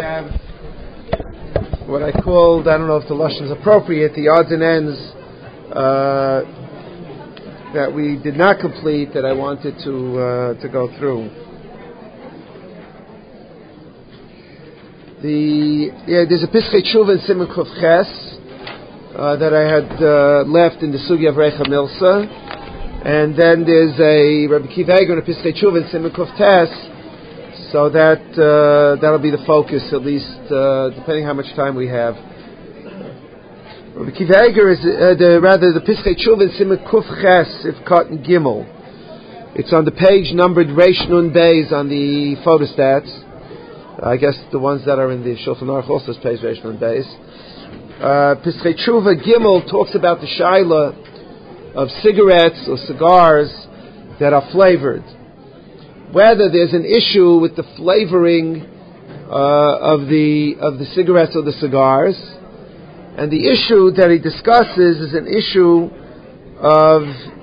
have what I called, I don't know if the lashon is appropriate, the odds and ends that we did not complete that I wanted to go through. There's a Pischei Tshuva in Siman Kuf Ches that I had left in the Sugya of Reicha Milsa, and then there's a Rabbi Akiva Eiger in a Pischei Tshuva in Siman Kuf Tes, so that'll be the focus, at least depending how much time we have. Rabbi Akiva Eiger is the Pischei Tshuva in Siman Kuf Ches if Cotton Gimel. It's on the page numbered Reish Nun Beis on the photostats. I guess the ones that are in the Shulchan Aruch also page Reish Nun Beis. Pischei Tshuva Gimel talks about the shaila of cigarettes or cigars that are flavored. Whether there's an issue with the flavoring of the cigarettes or the cigars, and the issue that he discusses is an issue of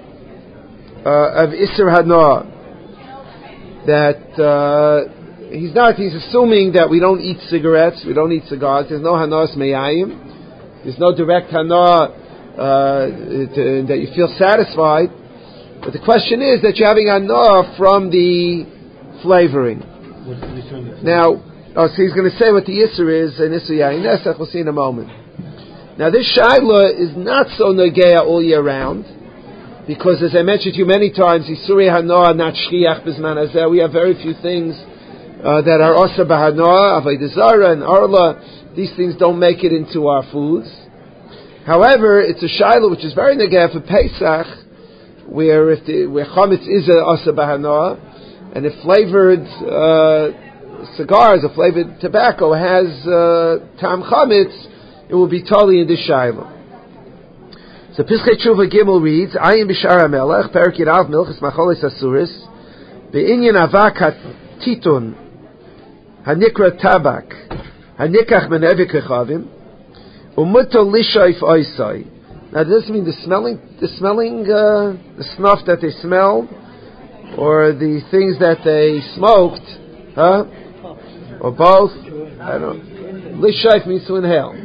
Isser Hana, that he's assuming that we don't eat cigarettes, we don't eat cigars. There's no Hanas Meyayim. There's no direct Hana that you feel satisfied. But the question is that you're having Hana from the flavoring. Now, so he's going to say what the Isser is, and Isser Yayin Nesach, we'll see in a moment. Now, this Shaila is not so Negea all year round, because as I mentioned to you many times, Isuri Hana, not Shchiach Bizman Hazeh, we have very few things that are Asa Bahana, Avodah Zarah, and Arla. These things don't make it into our foods. However, it's a shaila which is very negeh for Pesach, where chametz is a Asa Bahana, and if flavored cigars or flavored tobacco has tam chametz, it will be totally in this shaila. So Pischei Tshuva Gimel reads, Ayin B'Shar HaMelech, Perik Yirav Milchus Macholis Asuris, Be'inyan Avak HaTitun, Hanikra Tabak, Hanikach Menevik Rechavim, Umuto Lishaif Oisai. Now, does this mean the snuff that they smelled, or the things that they smoked, or both? I don't know. Lishaif means to inhale.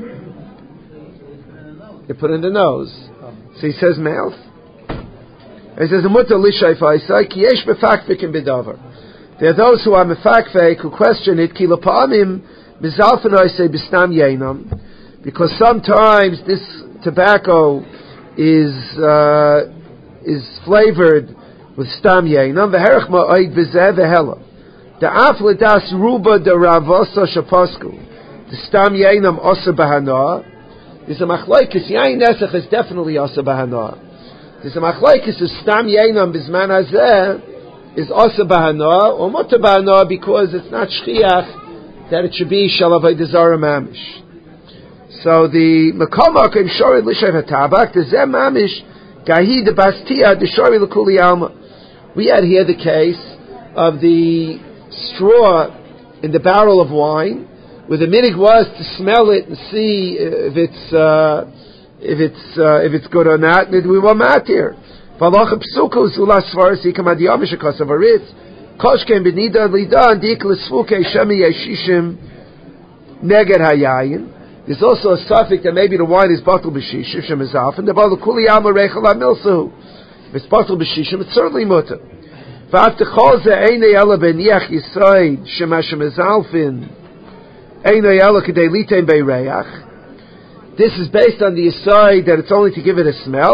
You put in the nose. So he says mouth. He says Umuto Lishaif Oisai Ki Yesh Befakfikim B'Davar. There are those who are mefakfek who question it kilapamim mizalfanoise bistam yeinam, because sometimes this tobacco is flavored with stam yeinam. V'herach ma'oid v'zeh v'hela. Da'af l'das ruba d'ravosa shapasku. The stam yeinam osa bahana. There's a machlokes. Yain nesach is definitely osa bahana. There's a machlokes is stam yeinam bisman hazeh is also bahana or muta bahana because it's not shchiach that it should be shel avodah zarah mamish. So the makomak and shori l'shev hatabak the zeh mamish gahi de bastia de shori l'kuli alma. We had here the case of the straw in the barrel of wine, where the minig was to smell it and see if it's good or not. And we were matir. Valach psuko zula svaris ikamad yamish kasavaritz koshkem benida lidan diklisfuke shemi yeshishim neged hayayin. There's also a suffix that maybe the wine is bottled b'shishim shem izaf, and the balu kuli yama rechel hamilsahu. If it's bottled b'shishim, it's certainly mutter. V'afte chol ze einei ela beniach yisoid shemashem izalfin einei ela kedei litem beireach. This is based on the aside that it's only to give it a smell.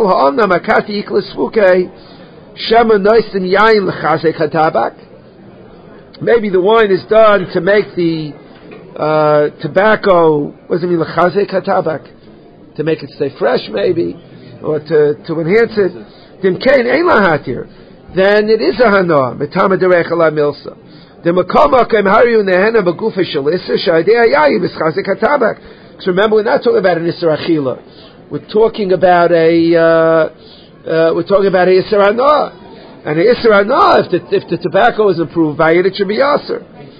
Maybe the wine is done to make the tobacco. What does it mean, l'chazek hatabak? To make it stay fresh, maybe, or to enhance it. Then it is a hana. Metama derechala milsa. The makama kem hariu nehena begufa shalisa shaydei hayayim is chazek hatabak. Because remember, we're not talking about an Isser Achila. We're talking about a Isser Hana. And an Isser Hana, if the tobacco is improved by it, it should be Yasser.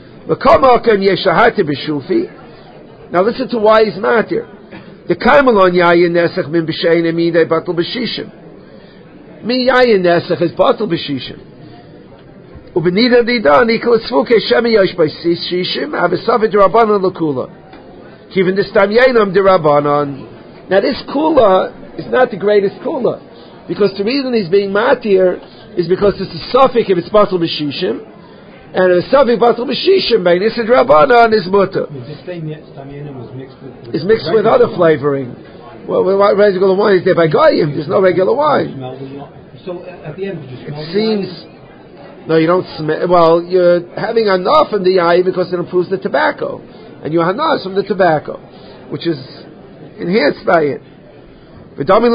Now listen to why he's matir. The Kaimalon Yayin Nesach min b'shein emidei batul b'shishim. Mi Yayin Nesach is batul b'shishim. Ubenida didan equal tzvuke shemi yosh by shishim avesavit derabanan lakula. Even this time yenam derabanan. Now this kula is not the greatest kula, because the reason he's being matir is because it's a suffix if it's batul b'shishim, and if it's suffix batul b'shishim, by nisid derabanan is mutter. It's mixed with other flavoring. Well, what regular wine is there by goyim? There's no regular wine. So at the end, it seems. No, you don't smell. Well, you're having enough in the eye because it improves the tobacco, and you hanas from the tobacco, which is enhanced by it. We had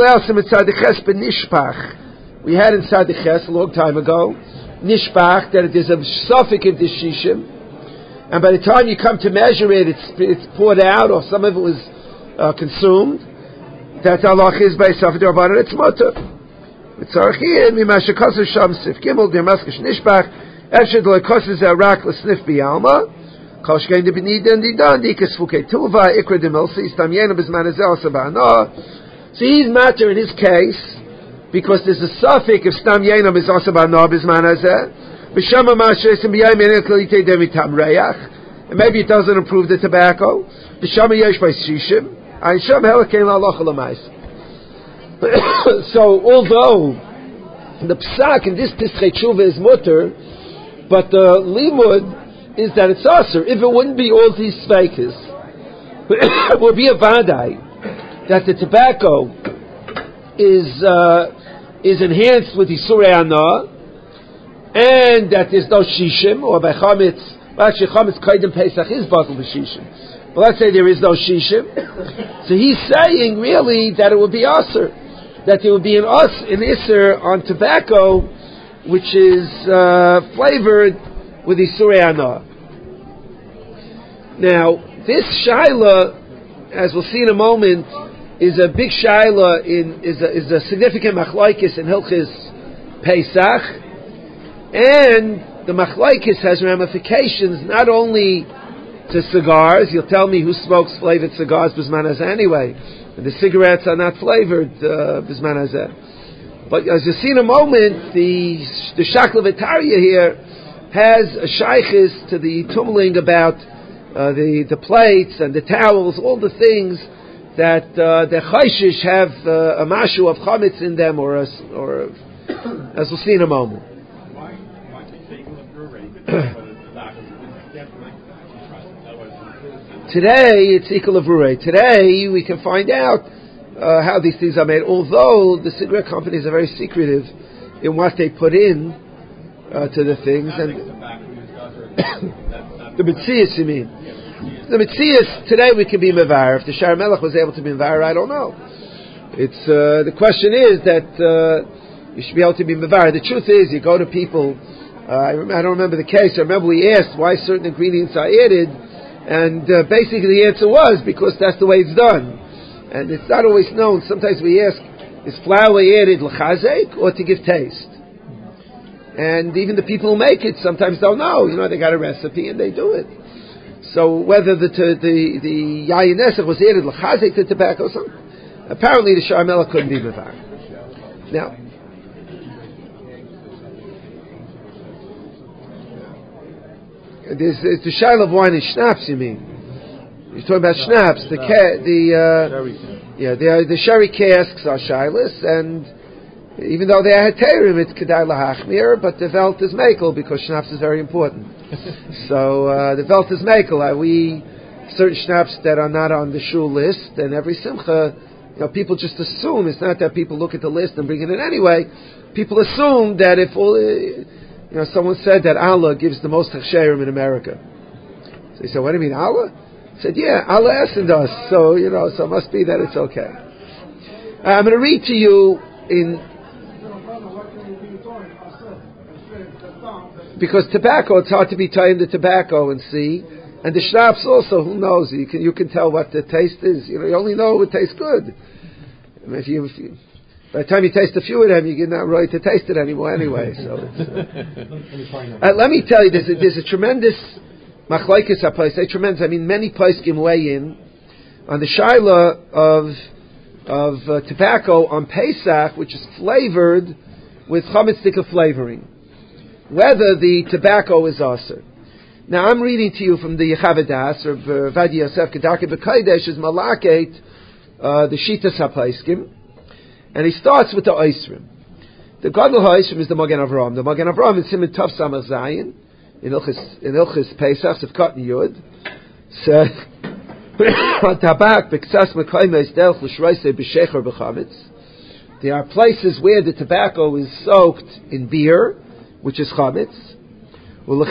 inside the ches a long time ago, nishpach, that it is a suffix of the shishim, and by the time you come to measure it, it's poured out, or some of it was consumed. That Allah is by suffix about it. It's mutter. Mitzarchim mimashe kaser sham sif gimel dermaskish nishbach efshed lo koses arak l'snif bialma kol shkein de benida and didan dikas fuke tuva ikra demilsi istam yena bezman ezel sabana. So he's matter in his case because there's a suffix of stam yena bezal sabana bezman ezel b'shama ma'ashesim b'yayim yena k'litei demitam reyach, and maybe it doesn't improve the tobacco. B'shama yesh by shishim ayisham helakein la'aloch l'mais. So, although the psak in this Tisrei Tshuva is mutter, but the limud is that it's aser. If it wouldn't be all these sveikas, it would be a vadai that the tobacco is enhanced with Isurei Anah, and that there's no shishim, or by chametz. Well, actually, chametz kaidem Pesach is batul b'shishim. But let's say there is no shishim. So he's saying really that it would be aser. That there would be an isser on tobacco, which is flavored with Isurei Anah. Now, this shaila, as we'll see in a moment, is a big shaila is a significant machlaikis in Hilchis Pesach, and the machlaikis has ramifications not only to cigars. You'll tell me who smokes flavored cigars b'zman hazeh anyway. And the cigarettes are not flavored b'zman hazeh. But as you see in a moment, the Shakla V'Tarya here has a shaykhis to the tumbling about the plates and the towels, all the things that the chayshish have a mashu of chametz in them, or as we'll see in a moment. Today, it's Ikal Avurei. Today, we can find out how these things are made, although the cigarette companies are very secretive in what they put in to the things. And the Metzias, you mean? The Metzias, today we can be Mevar. If the Shar Melech was able to be Mevar, I don't know. It's the question is that you should be able to be Mevar. The truth is, you go to people, I don't remember the case, I remember we asked why certain ingredients are added, and basically the answer was because that's the way it's done. And it's not always known. Sometimes we ask, is flour added l'chazek or to give taste? And even the people who make it sometimes don't know. You know, they got a recipe and they do it. So whether the yayin nesach was added l'chazek to tobacco, apparently the Shar Melech couldn't be mevar. Now, it's the shaila of wine and schnapps, you mean? You're talking about schnapps. The sherry casks are shailas, and even though they are heterim, it's kedai lahachmir, but the velt is mekel because schnapps is very important. So the velt is mekel. We certain schnapps that are not on the shul list, and every simcha, people just assume. It's not that people look at the list and bring it in anyway. People assume that if all. Someone said that Allah gives the most hechsherim in America. So he said, what do you mean, Allah? He said, yeah, Allah asked us. So, so it must be that it's okay. I'm going to read to you because tobacco, it's hard to be tying the tobacco and see. And the schnapps also, who knows? You can tell what the taste is. You only know it tastes good. If you by the time you taste a few of them, you're not ready to taste it anymore anyway. So let me tell you, there's a tremendous machlokes place. I say tremendous. I mean, many poskim weigh in on the shaila of tobacco on Pesach, which is flavored with chametz flavoring. whether the tobacco is aser. Now I'm reading to you from the Yechavadas, or Vadi Yosef Kedarke B'Kodesh is Malaket, the Shitas HaPaiskim, and he starts with the Oisrim. The Gadol HaOisrim is the Magen Avraham. The Magen Avraham is Siman Tov Samach Zayin, in Ilchis Pesach, Sefkat Yud, said, Tabak B'Ksas Mekaymes Delch L'Shreisei B'Shecher B'Chametz. There are places where the tobacco is soaked in beer, which is chametz. You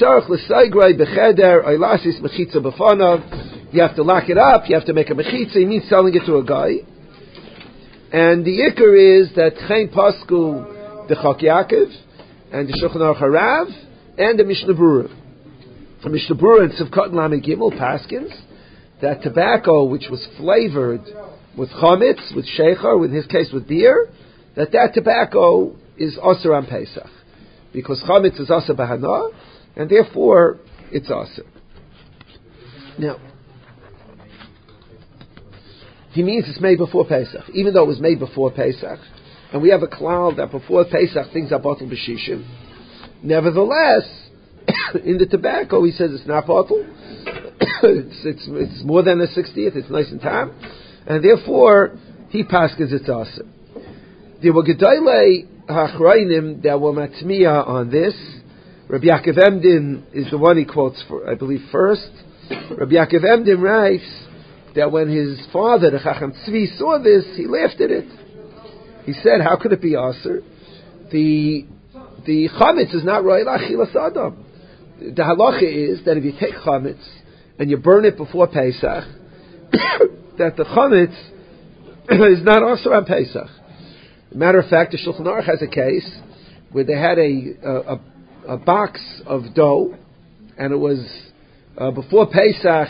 have to lock it up. You have to make a mechitza. It means selling it to a guy. And the ikar is that Chaim Pasku, the Chok Yaakov, and the Shulchan Aruch Harav, and the Mishnah Berurah. The Mishnah Berurah and Sivkot Lamed Gimel Paskins that tobacco, which was flavored with chametz, with shecher, in his case with beer, that tobacco is aser on Pesach, because chametz is aser b'hana, and therefore it's aser. Now, he means it's made before Pesach, even though it was made before Pesach, and we have a cloud that before Pesach things are bottled b'shishim. Nevertheless, in the tobacco, he says it's not bottled. it's more than a 60th. It's nice and tam. And therefore, he paskins it's aser. There were Gedolei Hachrayim that were matmiya on this. Rabbi Yaakov Emden is the one he quotes for, I believe, first. Rabbi Yaakov Emden writes that when his father, the Chacham Tzvi, saw this, he laughed at it. He said, "How could it be aser? The chametz is not ro'el achilas adam. The halacha is that if you take chametz and you burn it before Pesach, that the chametz is not also on Pesach. Matter of fact, the Shulchan Aruch has a case where they had a box of dough, and it was before Pesach.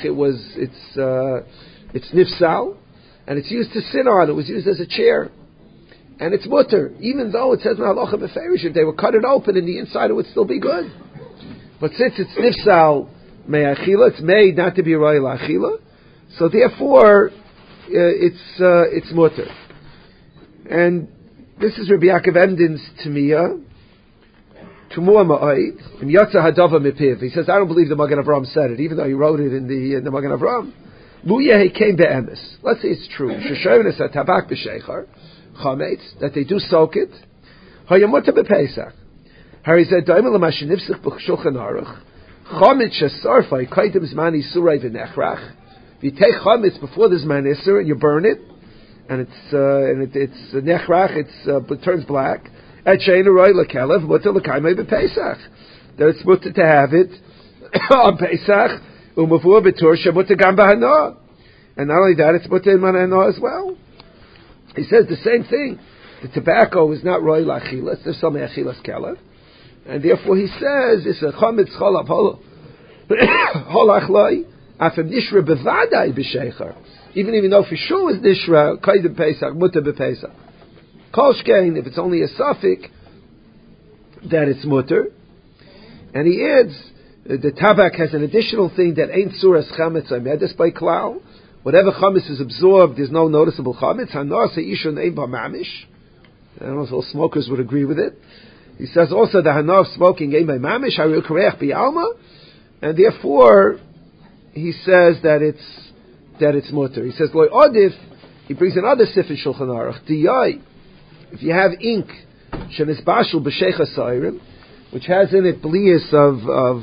It's nifsal, and it's used to sit on. It was used as a chair, and it's mutter, even though it says in halacha beferish, if they would cut it open and the inside it would still be good. But since it's nifsal me'achila, it's made not to be ro'el achila. So therefore, it's mutter. And this is Rabbi Yaakov Emden's Tamiyah. Tumur ma'oid. Im yotza hadava mipiv. He says, I don't believe the Magen Avraham said it, even though he wrote it in the Magen Avraham. Luya he came be'emes. Let's say it's true. Sheshoynes hatabak b'sheichar. Chametz. That they do soak it. Hayamuta b'pesach. Harizeh daimel l'mashenivsich b'shulchan aruch. Chametz shesarfai kaidim zmani suray v'nechrach. If you take chametz before the Zman Isser and you burn it, and it's nechrach, it turns black. At shein roy lekelev mutar l'kaimei b'Pesach. That it's mutar to have it on Pesach umavur b'tur shemutar gam b'hana. And not only that, it's mutar in manana as well. He says the same thing. The tobacco is not roy l'achilas. There's some achilas kelev, and therefore he says it's a chametz cholav holachloi. Afem nishra bevadai b'sheichar. Even though for sure is nishra kaidim Pesach mutar b'Pesach. Kol shkein, if it's only a suffix, that it's mutar. And he adds, the tabak has an additional thing that ain't suras chametz amedus by klal. Whatever chametz is absorbed, there's no noticeable chametz. Hanar se'ishun ein ba'mamish. I don't know if all smokers would agree with it. He says also the hanar of smoking ein ba'mamish, haril koreach bi'alma, and therefore he says that it's mutar. He says loy odif. He brings another sif in Shulchan Aruch. Diyai. If you have ink, shenisbashul b'sheicha sayrim, which has in it blias of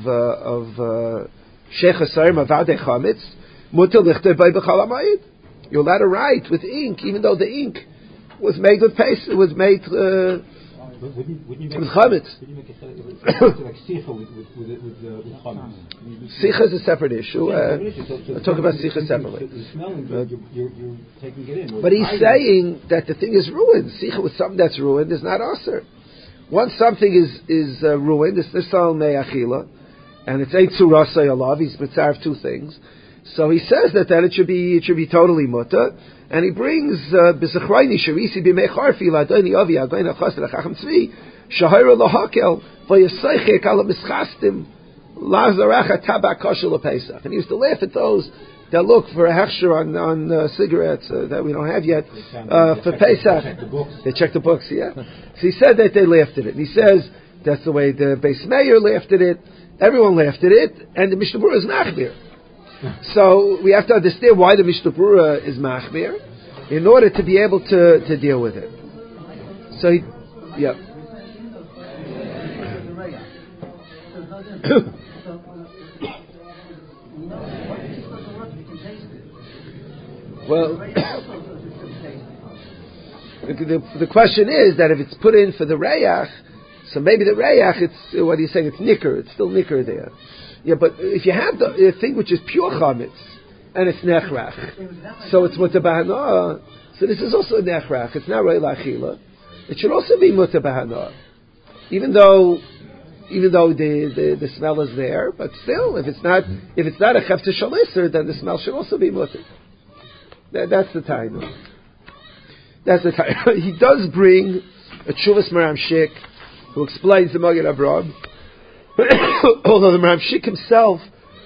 sheicha sayrim avadei chametz, mutar lichter by b'chal hamayid. You're allowed to write with ink, even though the ink was made with paste. It was made with chametz. Sicha is a separate issue. I'll talk about sicha separately. But he's saying that the thing is ruined. Sicha with something that's ruined is not aser. Once something is ruined, it's nisal me'achila, and it's ain't surasay alav. He's mitzaref two things. So he says that it should be totally mutter. And he brings b'zachrayni sharisi b'mei charfi la'adoni avi agoyin achas l'chacham tzvi shahira lahakel v'yasaychek ala mischastim lazaracha tabak kosher l'pesach. And he used to laugh at those that look for a hechsher on cigarettes that we don't have yet for Pesach. They check the books, yeah. So he said that they laughed at it. And he says That's the way the Beis Meir laughed at it. Everyone laughed at it, and the Mishnah Berurah is machmir. So we have to understand why the Mishnah Berurah is machmir in order to be able to deal with it. So, yeah. Well, the question is that if it's put in for the reyach, so maybe the reyach, it's what are you saying? It's nicker. It's still nicker there. Yeah, but if you have the thing which is pure chametz and it's nechrach, so it's mutabahana. So this is also nechrach. It's not rei lachila. It should also be mutabahana, even though the smell is there. But still, if it's not a chefta shalisser, then the smell should also be mutter. That's the time. That's the time. He does bring a Tshuvas Maram Shik, who explains the Magen Avraham. Although the Maram Shik himself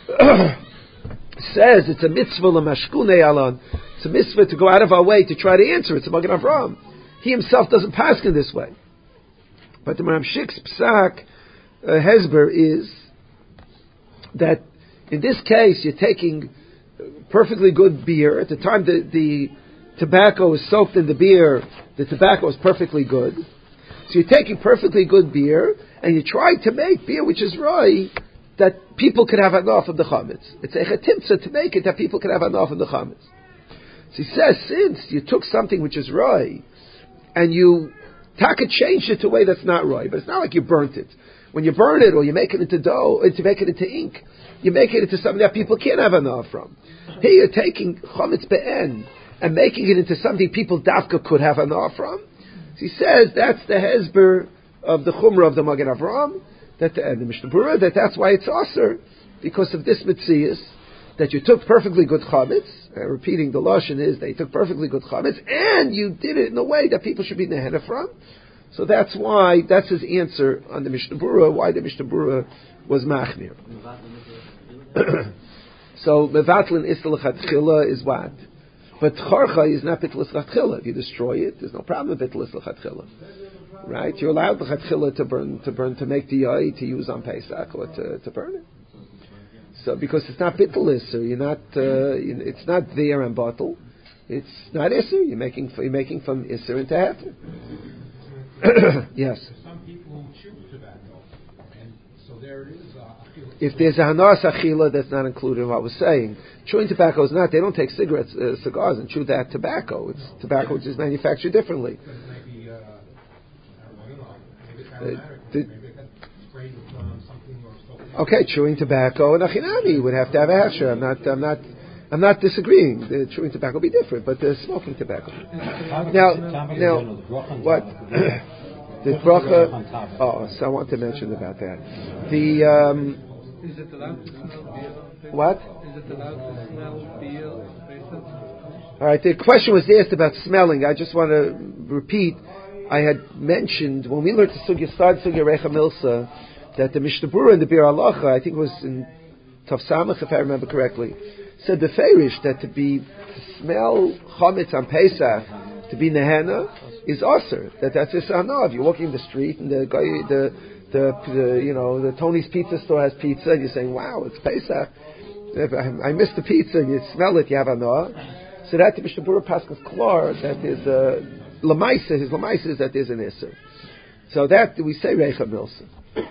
says it's a mitzvah l'mashkunei alon. It's a mitzvah to go out of our way to try to answer it. It's a Magen Avraham. He himself doesn't pass in this way. But the Maram Shik's psak hezber is that in this case you're taking perfectly good beer. At the time the tobacco is soaked in the beer, the tobacco is perfectly good. So you're taking perfectly good beer, and you try to make beer which is roi, that people could have enough of the chametz. It's a chetimtza to make it that people could have enough of the chametz. So he says, since you took something which is roi, and you changed it to a way that's not roi, but it's not like you burnt it. When you burn it, or you make it into dough, or to make it into ink, you make it into something that people can't have enough from. Here you're taking chametz be'en, and making it into something people dafka could have enough from. So he says that's the hezber of the chumrah of the Magen Avraham, and the Mishnah Berurah, that's why it's aser, because of this mitzias, that you took perfectly good chametz, repeating the lashon is that you took perfectly good chametz, and you did it in a way that people should be nehena from. So that's his answer on the Mishnah Berurah, why the Mishnah Berurah was machmir. So mevatlin isel lechatchila is what? But charcha is not bitlis lechatchila. If you destroy it, there's no problem with bitlis lechatchila. Right? You're allowed lechatchila to burn, to make the yai to use on Pesach or to burn it. So because it's not bitlis, so you're not, it's not there and bottle. It's not iser. You're making from iser into heter. Yes. Some people chew tobacco, and so there it is. If there's a hanas achila, that's not included in what we're saying. Chewing tobacco is not. They don't take cigars and chew that tobacco. It's tobacco which is manufactured differently. Maybe, I don't know. Maybe it's aromatic. Maybe it got sprayed with something or something. Okay, chewing tobacco and achinami would have to have a hechsher. I'm not disagreeing. The chewing tobacco would be different, but the smoking tobacco. Now, what? The bracha. Oh, so I want to mention about that. Is it allowed to smell beer? What? Is it allowed to smell beer? All right. The question was asked about smelling. I just want to repeat. I had mentioned when we learned the sugya Recha Milsa that the Mishnah Berurah and the Bir Halacha, I think it was in Tav Samach, if I remember correctly, said the Feirish that to smell chametz on Pesach, to be nehena, is aser. That's a sana. If you're walking in the street and the guy, the Tony's Pizza store has pizza, and you're saying, "Wow, it's Pesach." I missed the pizza, and you smell it. You have anah. So that the Mishnah Berurah Pascha's klar that is lamaisa. His lamaisa is that there's an iser. So that we say Recha Milsa.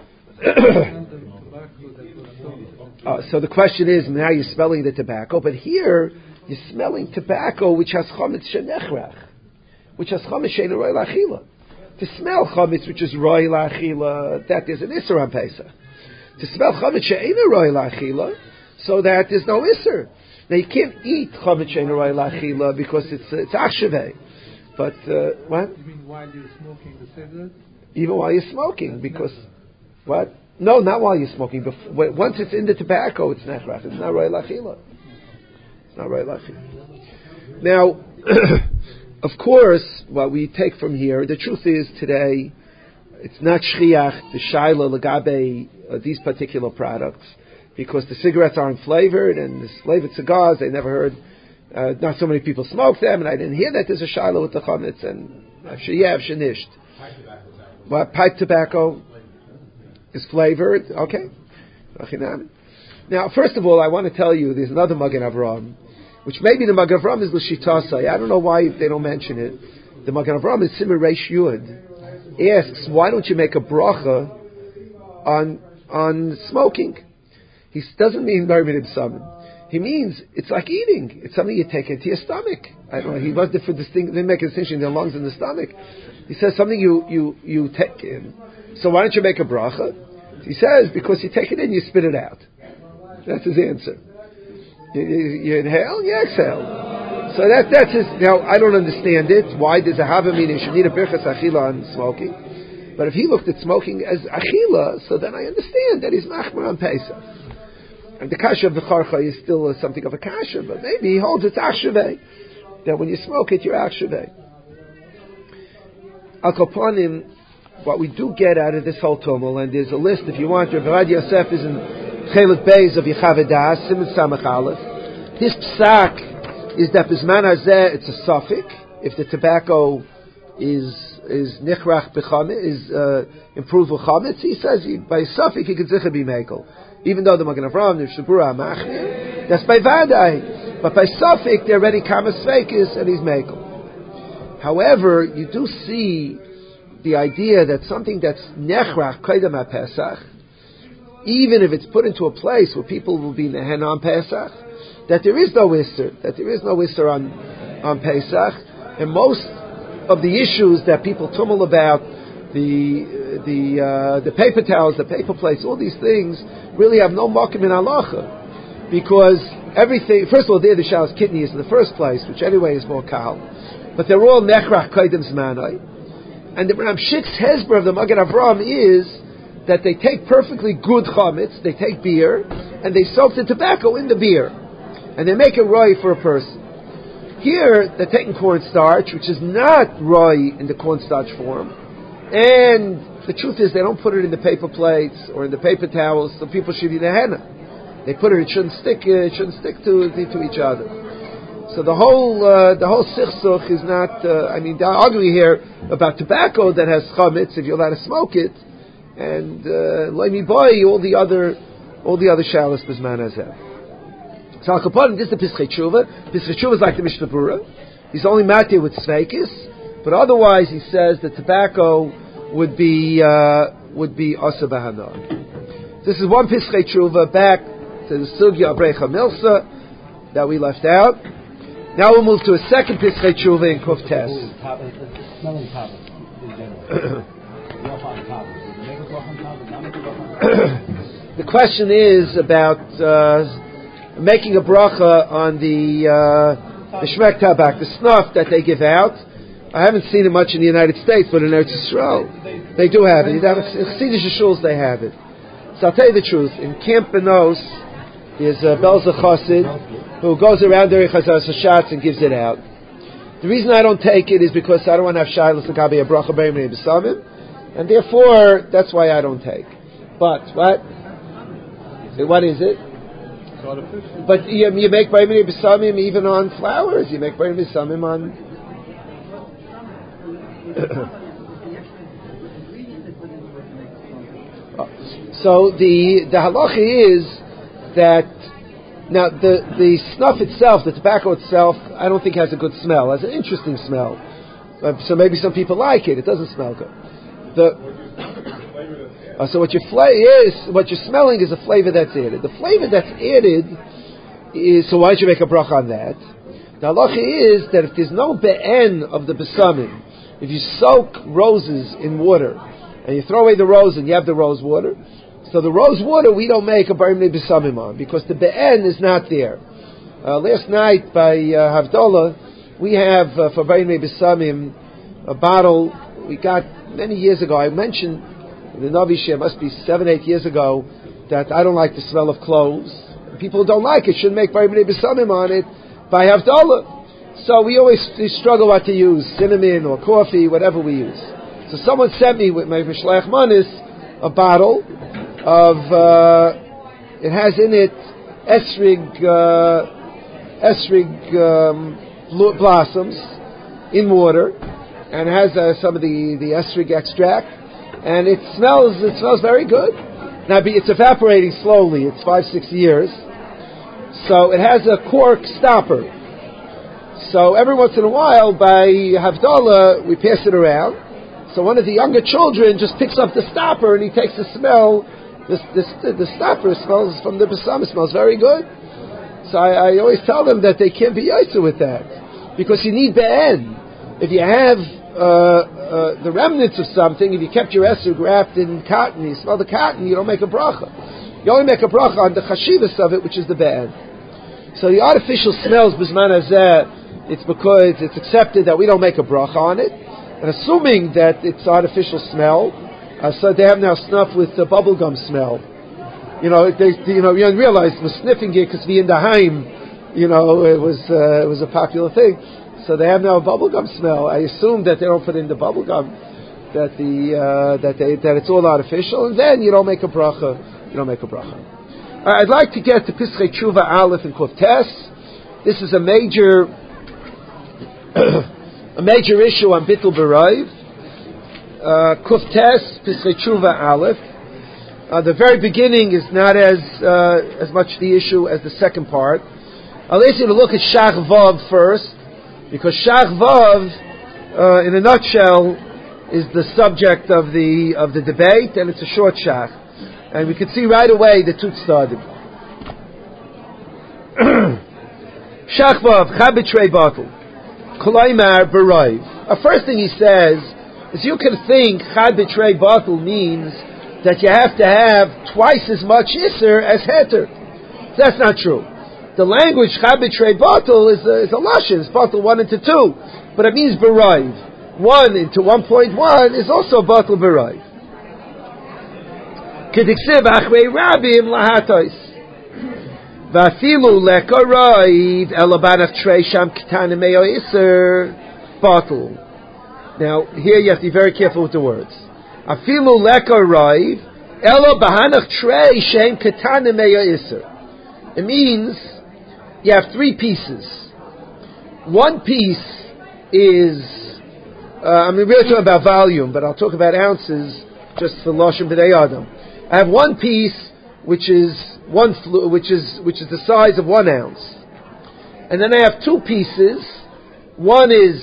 So the question is, now you're smelling the tobacco, but here you're smelling tobacco which has chametz shenechrach, which has chametz she'eino roi lachila. To smell chametz which is roi lachila, that there's an iser on Pesach. To smell chametz she'eino roi lachila, so that there's no iser. Now you can't eat chametz she'eino roi lachila because it's achshavei. But what? You mean while you're smoking the cigarette? Even while you're smoking, because what? No, not while you're smoking. Once it's in the tobacco, it's nechrach. It's not roi lachila. It's not roi lachila. Now, of course, what we take from here, the truth is today, it's not shchiach, the shaila legabe these particular products, because the cigarettes aren't flavored, and the flavored cigars, they never heard, not so many people smoke them, and I didn't hear that there's a shaila with the chametz, and sheyev, shenisht. What, pipe tobacco? is flavored. Okay. Now, first of all, I want to tell you there's another Magen Avraham, which maybe the Magen Avraham is l'shitasai. I don't know why they don't mention it. The Magen Avraham is Simmer Reish Yud. Asks, why don't you make a bracha on smoking? He doesn't mean Barmin Ibsamin. He means it's like eating. It's something you take into your stomach. I don't know. He was different. Didn't make a distinction in the lungs and the stomach. He says something you take in. So why don't you make a bracha? He says because you take it in, you spit it out. That's his answer. You inhale, you exhale. So that's his. Now I don't understand it. Why does a hava mean you should need a birchas achila on smoking? But if he looked at smoking as achila, so then I understand that he's machmer on Pesach. And the kasha of the charcha is still something of a kasha, but maybe he holds it's achshavei. That when you smoke it, you're achshavei. Al kopanim, what we do get out of this whole tumult, and there's a list if you want. Rav Avad Yosef is in Chelik Beis of Yechavedas, Simon Samach Aleph. His psak is that bisman hazeh it's a suffix. If the tobacco is nichrach b'chametz, is improved with chametz, he says by suffix he could zicha be mekel. Even though the Magen Avraham, the Shabura Machmir, that's by vadai, but by suffix they're already kamas sveikis and he's mekel. However, you do see the idea that something that's nechrach kaidam Pesach, even if it's put into a place where people will be nehen on Pesach, that there is no Isser on Pesach, and most of the issues that people tumble about, the paper towels, the paper plates, all these things really have no makom in halacha, because everything. First of all, they're the shalas kidneys in the first place, which anyway is more kal, but they're all nechrach kaidam zmanai. And the Ramshik's hezber of the Magen Avraham is that they take perfectly good chametz, they take beer, and they soak the tobacco in the beer, and they make a roi for a person. Here, they're taking cornstarch, which is not roi in the cornstarch form, and the truth is they don't put it in the paper plates or in the paper towels, so people should eat a henna. They put it shouldn't stick to each other. So the whole sichsuch is not. They're arguing here about tobacco that has chametz if you're allowed to smoke it, and loimi boy all the other shalas bisman hazeh. So al kaponim, this is the Pischei Tshuva. Pischei Tshuva is like the Mishnah Berurah. He's only matir with sveikis, but otherwise he says that tobacco would be asa b'hana. This is one Pischei Tshuva back to the sugya of Brecha Milsa that we left out. Now we'll move to a second Pischei Tshuva in Kuf Tes. The question is about making a bracha on the shmek tabak, the snuff that they give out. I haven't seen it much in the United States, but in Eretz Yisrael they do have it. In Chassidish shuls they have it. So I'll tell you the truth. In Camp Benos, there's a Belzer Chassid who goes around during Chazar Shots and gives it out. The reason I don't take it is because I don't want to have shaylas l'gabe a bracha b'yimei b'samim, and therefore that's why I don't take. But what is it? But you make b'yimei b'samim even on flowers. You make b'yimei b'samim on. So the halacha is that now the snuff itself, the tobacco itself, I don't think has a good smell. It has an interesting smell. So maybe some people like it. It doesn't smell good. So what you're smelling is a flavor that's added. The flavor that's added is, so why don't you make a bracha on that? The halacha is that if there's no be'en of the besamim, if you soak roses in water and you throw away the rose and you have the rose water, so the rose water we don't make a b'yimei b'samim on because the be'en is not there. Last night by Havdalah we have for b'yimei b'samim a bottle we got many years ago. I mentioned in the Navi Shir, must be 7-8 years ago, that I don't like the smell of cloves. People who don't like it shouldn't make b'yimei b'samim on it by Havdalah. So we always struggle what to use, cinnamon or coffee, whatever we use. So someone sent me with my Mishlech Manis a bottle of, it has in it esrig blossoms in water, and it has some of the esrig extract, and it smells very good. Now it's evaporating slowly. It's 5-6 years, so it has a cork stopper. So every once in a while, by Havdalah, we pass it around. So one of the younger children just picks up the stopper and he takes the smell. The stopper smells from the basam. It smells very good. So I always tell them that they can't be yaitzer with that, because you need be'en. If you have the remnants of something, if you kept your esrog wrapped in cotton, you smell the cotton, you don't make a bracha. You only make a bracha on the chashivas of it, which is the be'en. So the artificial smells, bisman hazeh, it's because it's accepted that we don't make a bracha on it, and assuming that it's artificial smell, so they have now snuff with the bubblegum smell. You don't realize it was sniffing it because we in the Haim, it was a popular thing. So they have now a bubblegum smell. I assume that they don't put in the bubblegum, that it's all artificial, and then you don't make a bracha. I'd like to get to Pischei Tshuva Aleph and Kuf Tes. This is a major issue on Bittul B'Raiv. Kuf Tes, Pischei Tshuva Aleph. The very beginning is not as much the issue as the second part. I'll ask you to look at Shach Vav first, because Shach Vav, in a nutshell, is the subject of the debate, and it's a short Shach, and we can see right away the two started. Shach Vav Chad B'Trei Batel Kolaymar B'Raiv. First thing he says is you can think Chad B'Trei Batel means that you have to have twice as much Isser as Heter. That's not true. The language Chad B'Trei Batel is a lashon. It's Batel 1 into 2, but it means B'Raiv. 1 into 1.1 is also Batel B'Raiv. K'diksiv Achrei Rabim Lahatos V'afilu Leka Raiv Elabanach Trei Sham K'tanim Meo Isser Batel. Now here you have to be very careful with the words. Afilu leka raiv, elo bahanach trei shem ketanim meya iser. It means you have three pieces. One piece is, I'm really talking about volume, but I'll talk about ounces just for Lashon B'nai Adam. I have one piece which is the size of 1 ounce, and then I have two pieces. One is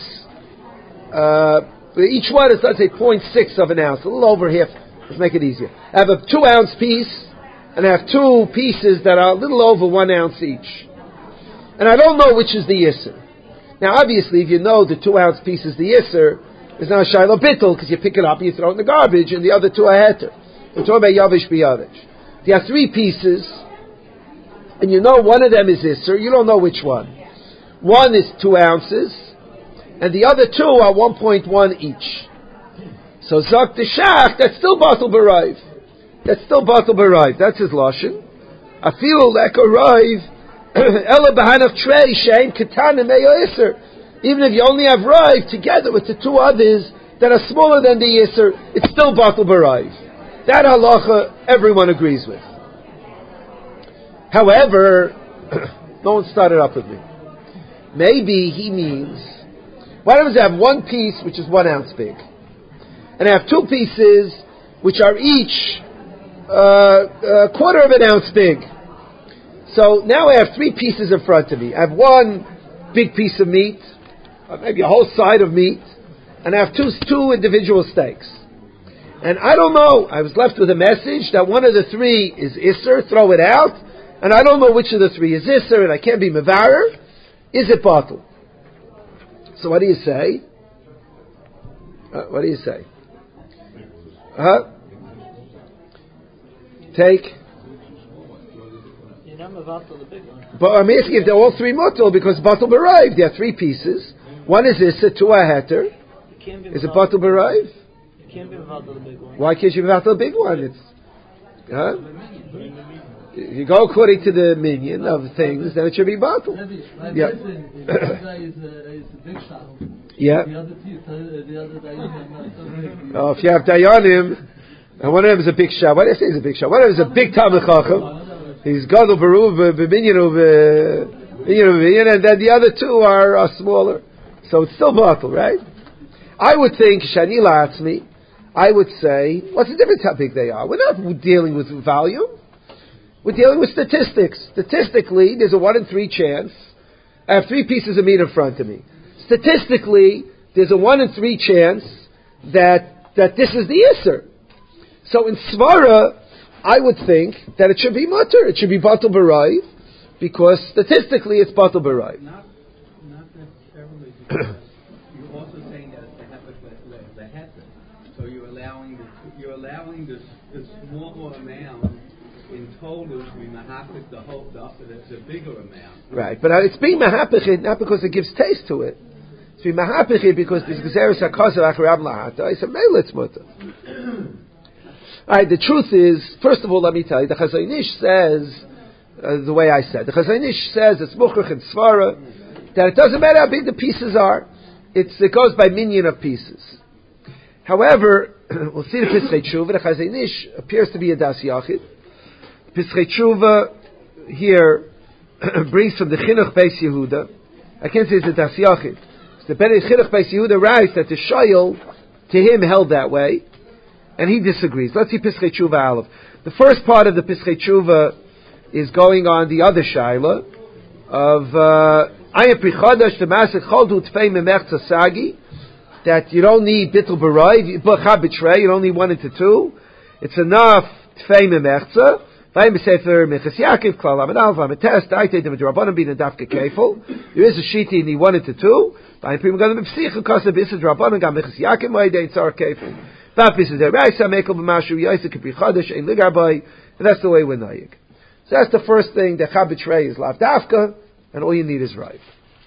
each one is, let's say, 0.6 of an ounce, a little over half. Let's make it easier. I have a 2 ounce piece, and I have two pieces that are a little over 1 ounce each. And I don't know which is the Yisr. Now, obviously, if you know the 2 ounce piece is the Yisr, it's not a Shiloh Bittul, because you pick it up and you throw it in the garbage, and the other two are Heter. We're talking about Yavish B'Yavish. You have 3 pieces, and you know one of them is Yisr, you don't know which one. One is 2 ounces, and the other two are 1.1 each. So Zok the Shach, that's still Batel B'Raiv. That's his lashon. Afilu leka raiv, ela b'hanav trei shein ketanim meyo iser. Even if you only have raiv together with the two others that are smaller than the iser, it's still Batel B'Raiv. That halacha everyone agrees with. However, no one started up with me. Maybe he means, what happens if I have one piece which is 1 ounce big, and I have two pieces which are each a quarter of an ounce big. So now I have 3 pieces in front of me. I have one big piece of meat, or maybe a whole side of meat, and I have two individual steaks. And I don't know, I was left with a message that one of the 3 is Isser, throw it out, and I don't know which of the 3 is Isser, and I can't be Mevarer. Is it Batel? So what do you say? Take. But I'm asking if they're all 3 mutal, because Batel B'Raiv, there are 3 pieces. One is Issa, 2 are Heter. Is it Batel B'Raiv? You can't be Mevatel the big one. Why can't you be Mevatel the big one? You go according to the minion of things, then it should be Batel. Yeah. Yeah. Oh, if you have Dayanim, and one of them is a big shah. What do I say is a big shah? One of them is a big Talmid Chacham. He's Gadol Baruch B'Minyan, and then the other 2 are smaller. So it's still Batel, right? I would think Shani La'atzmi, I would say, what's the difference how big they are? We're not dealing with volume. We're dealing with statistics. Statistically, there's a 1 in 3 chance. I have 3 pieces of meat in front of me. Statistically, there's a 1 in 3 chance that this is the Isser. So in Svara, I would think that it should be mutter. It should be batal b'raiv, because statistically it's batal b'raiv. Not necessarily, because you're also saying that it's the heter. So you're allowing the smaller amount in total to be mahapik the bigger amount. Right, but it's being mahapik not because it gives taste to it. It's being mahapik because this gezeres hakasav acharab lahata. It's a meilitz mutter. Alright, the truth is, first of all, let me tell you, the Chazon Ish says, the way I said, the Chazon Ish says, it's Mukhrach and Svara, that it doesn't matter how big the pieces are, it goes by minyan of pieces. However, we'll see the Pischei Tshuva, the Chazon Ish appears to be a Das Yachid. Pischei Tshuva here brings from the Chinuch Beis Yehuda, I can't say it's a Das Yachid, it's the Chinuch Beis Yehuda writes that the Shayil, to him, held that way, and he disagrees. Let's see Pischei Tshuva Aleph. The first part of the Pischei Tshuva is going on the other Shaila of Ayah Prichadash Temasek Choldu Tfei Memechza Sagi, that you don't need Bittul B'Roi, B'cha B'Trei, you don't need 1 into 2. It's enough Tfei Memechza. Vayim B'Sefer Mechas Yaakov Klal Lamed Aleph Lamed Tes Daitei Dem D'Rabbanan Bin Dafka Kefil. There is a shiti in the 1 into 2. Vayim Prima Gadol B'Psich Ukasa B'Isad D'Rabbanan Gam Mechas Yaakov Ma'idei Tzar Kefil. And that's the way we're nayig. So that's the first thing. The chabitrei is lav dafka, and all you need is right.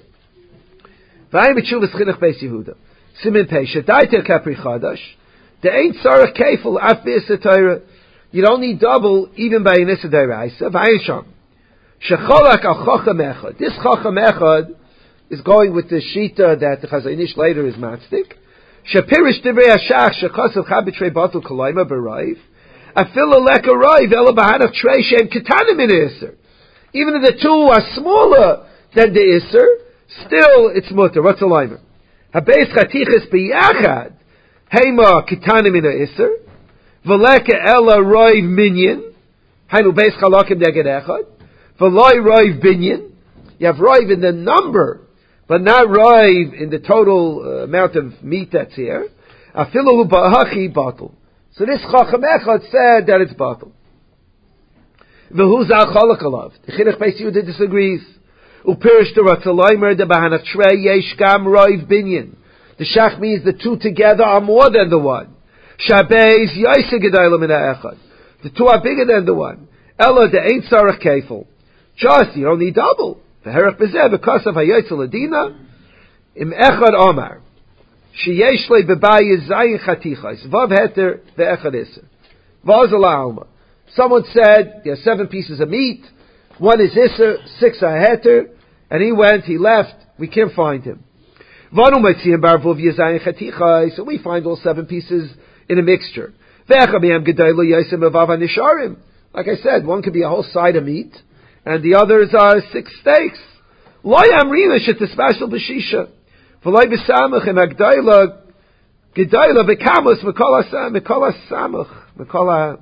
Simin Pesha Daiter Kapri Chadash. The ain't sarach kefil af b'isatayra. You don't need double even by an issa deraisa. Vayisham shecholak al chacham echad. This chacham echad is going with the shita that the Chazon Ish later is matzdik. Shapirish divrei hashach shechasav chabitrei batul kolaima b'raiv. Afil leka raiv ela b'hanach trei shem ketanim in iser. Even if the two are smaller than the iser, still it's mutter. What's a limer? Habeis chatiches biyachad heima ketanim in iser. V'leka ela raiv minyan. Hainu beis chalakim neged echad. V'loi raiv binyan. You have raiv in the number, but not raiv in the total amount of meat that's here. Afilu ba'achi batul. So this chacham echad said that it's batul. V'hu zal chalak alav. The Chinuch Beis Yehuda disagrees. Upirish the Ratzalaimer the Bahanach Trei yesh gam raiv binyan. The shach means the two together are more than the one. Shabeis yaisa gedayla min ha'echad. The two are bigger than the one. Ella the ain't sarach kefil. Just you don't need double. V'herach b'zeh because of hayotzel adina im echad omar sheyesh le bebayis zayin chatichas vav heter ve'echad iser v'azal alma. Someone said there are 7 pieces of meat, 1 is iser, 6 are heter, and he went, he left, we can't find him. Vanu matziyim barvuv yazayin chatichas, so we find all 7 pieces in a mixture. Ve'echad miyam gedayla yaisim avav hanisharim. Like I said, one could be a whole side of meat, and the others are 6 steaks. Loy amrina shetispashel b'shisha. V'loy b'samach and agdayla gedayla b'kamus mikola samach mikola.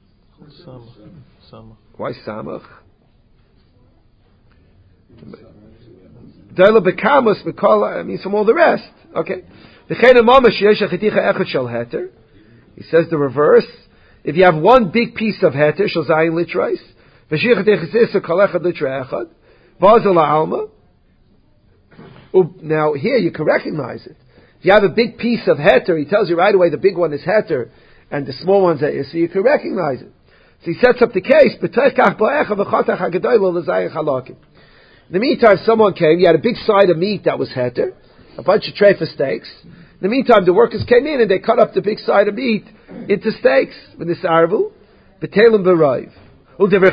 Why samach? Gedayla b'kamus mikola. I mean from all the rest. Okay. V'chein mamash yesh achiticha echad shel heter. He says the reverse. If you have 1 big piece of heter shel zayin litrais. Now here you can recognize it. If you have a big piece of heter, he tells you right away the big one is heter and the small ones are is, so you can recognize it. So he sets up the case. In the meantime, someone came, he had a big side of meat that was heter, a bunch of treifa steaks. In the meantime, the workers came in and they cut up the big side of meat into steaks. With this arvu, b'telim b'raiv. Says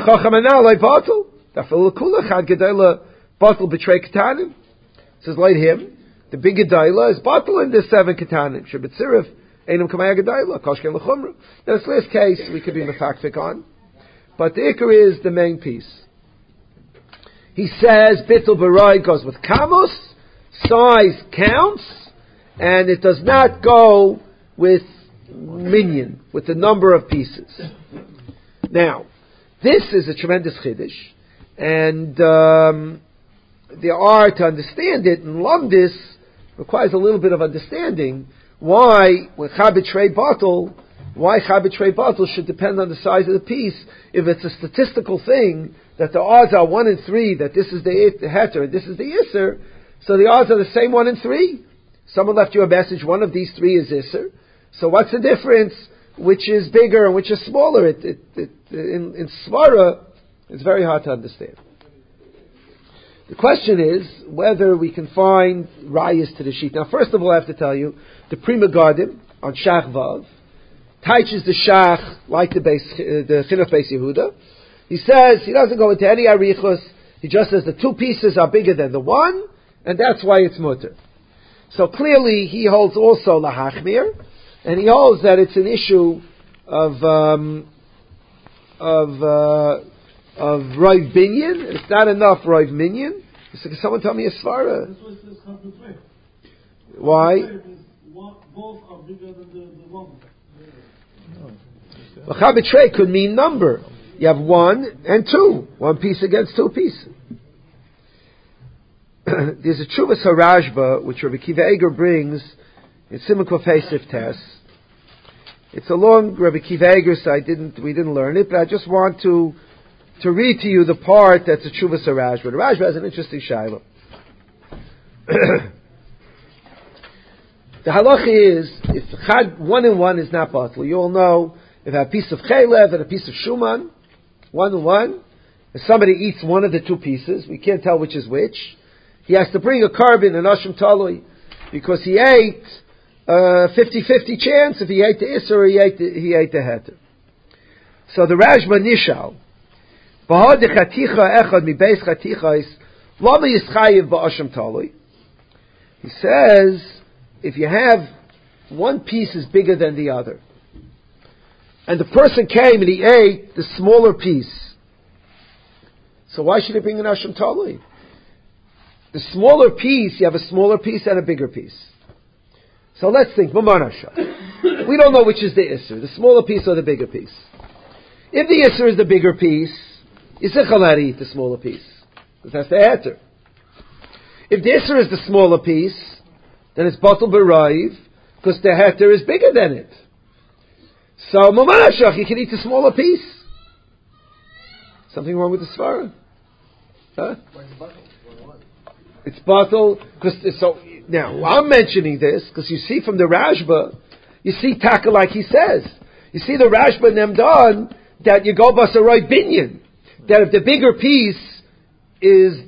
like him, the big gedayla is batul in the 7 ketanim. Shebetzirif einam kamaya gedayla koshken lechumra. Now this last case we could be mefakfik on, but the ikar is the main piece. He says bittul b'roi goes with kamos, size counts, and it does not go with minyan, with the number of pieces. Now, this is a tremendous chiddush, and there are, to understand it, and Lumdis requires a little bit of understanding why, when Chabetrei Batal, why Chabetrei Batal should depend on the size of the piece. If it's a statistical thing, that the odds are 1 in 3, that this is the heter and this is the isser, so the odds are the same 1 in 3. Someone left you a message, one of these 3 is isser. So what's the difference? Which is bigger and which is smaller? In Svara, it's very hard to understand. The question is whether we can find rayas to the sheet. Now, first of all, I have to tell you, the Pri Megadim on Shach Vav teaches the Shach like the Chinuch Beis Yehuda. He says he doesn't go into any arichos. He just says the 2 pieces are bigger than the 1, and that's why it's mutter. So clearly, he holds also lahachmir, and he holds that it's an issue of Roiv Binyan. It's not enough Roiv Minyan. So can someone tell me a svara? Why? Both are bigger than the one. Well, Chabetrei could mean number. You have 1 and 2. 1 piece against 2 pieces. There's a Chuvas Harashba, which Rabbi Kiva Eger brings in Siman Kuf Sif Tes. It's a long Rabbi Kiva Eger, so we didn't learn it, but I just want to read to you the part that's a Chuvas Harashba. The Rashba has an interesting shayla. The halacha is, if 1 and 1 is not batal, you all know, if a piece of chaylev and a piece of shuman, 1 and 1, if somebody eats one of the 2 pieces, we can't tell which is which, he has to bring a carbon, an asham talui, because he ate 50-50 chance if he ate the isser or he ate the heter. So the Rashba nishal, b'had chaticha echad mi beis chatichais, lama yischayiv ba'asham talui. He says, if you have 1 piece is bigger than the other, and the person came and he ate the smaller piece, so why should he bring an asham talui? The smaller piece, you have a smaller piece and a bigger piece. So let's think, Mamanasha. We don't know which is the isser, the smaller piece or the bigger piece. If the isser is the bigger piece, Yisich allowed to eat the smaller piece, because that's the heter. If the isser is the smaller piece, then it's batal b'raiv, because the heter is bigger than it. So, Mamanashach, you can eat the smaller piece. Something wrong with the svara? Huh? It's batal, because, so, now, I'm mentioning this, because you see from the Rashba, you see Taka like he says. You see the Rashba Nemdan, that you go basarai binyan, that if the bigger piece is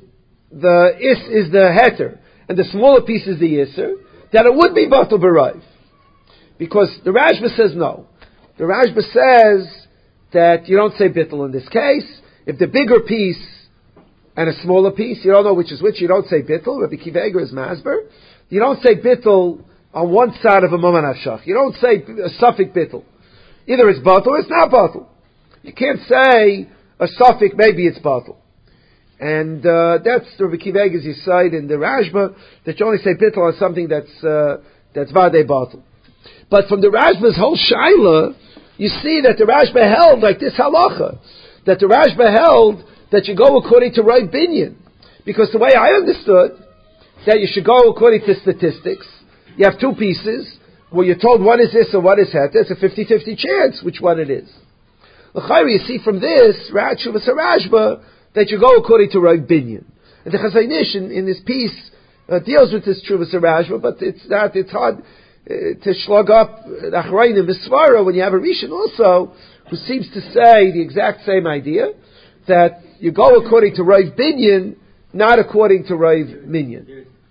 the heter, and the smaller piece is the yisr, that it would be batal b'raiv. Because the Rashba says no. The Rashba says that you don't say bittul in this case. If the bigger piece and a smaller piece, you don't know which is which, you don't say bittul. Rabbi Kiva Eger is masber. You don't say bittul on one side of a maman hashach. You don't say a suffix bittul. Either it's batal or it's not batal. You can't say a suffix, maybe it's batal. And that's the Rabbi Kiva Eger's yisayid in the Rashba, that you only say bittul on something that's vadei batal. But from the Rashba's whole shaila, you see that the Rashba held like this halacha, that the Rashba held that you go according to right binyan, because the way I understood that you should go according to statistics, you have 2 pieces, where you're told one is this or one is that, there's a 50-50 chance which one it is. L'chayri, you see from this, Rashba Rashba, that you go according to right binyan. And the Chazon Ish in this piece deals with this Truvas Rashba, but it's hard to slug up Achrayim and Visvara when you have a Rishon also, who seems to say the exact same idea, that you go according to Rav Binyan, not according to Rav Minyan.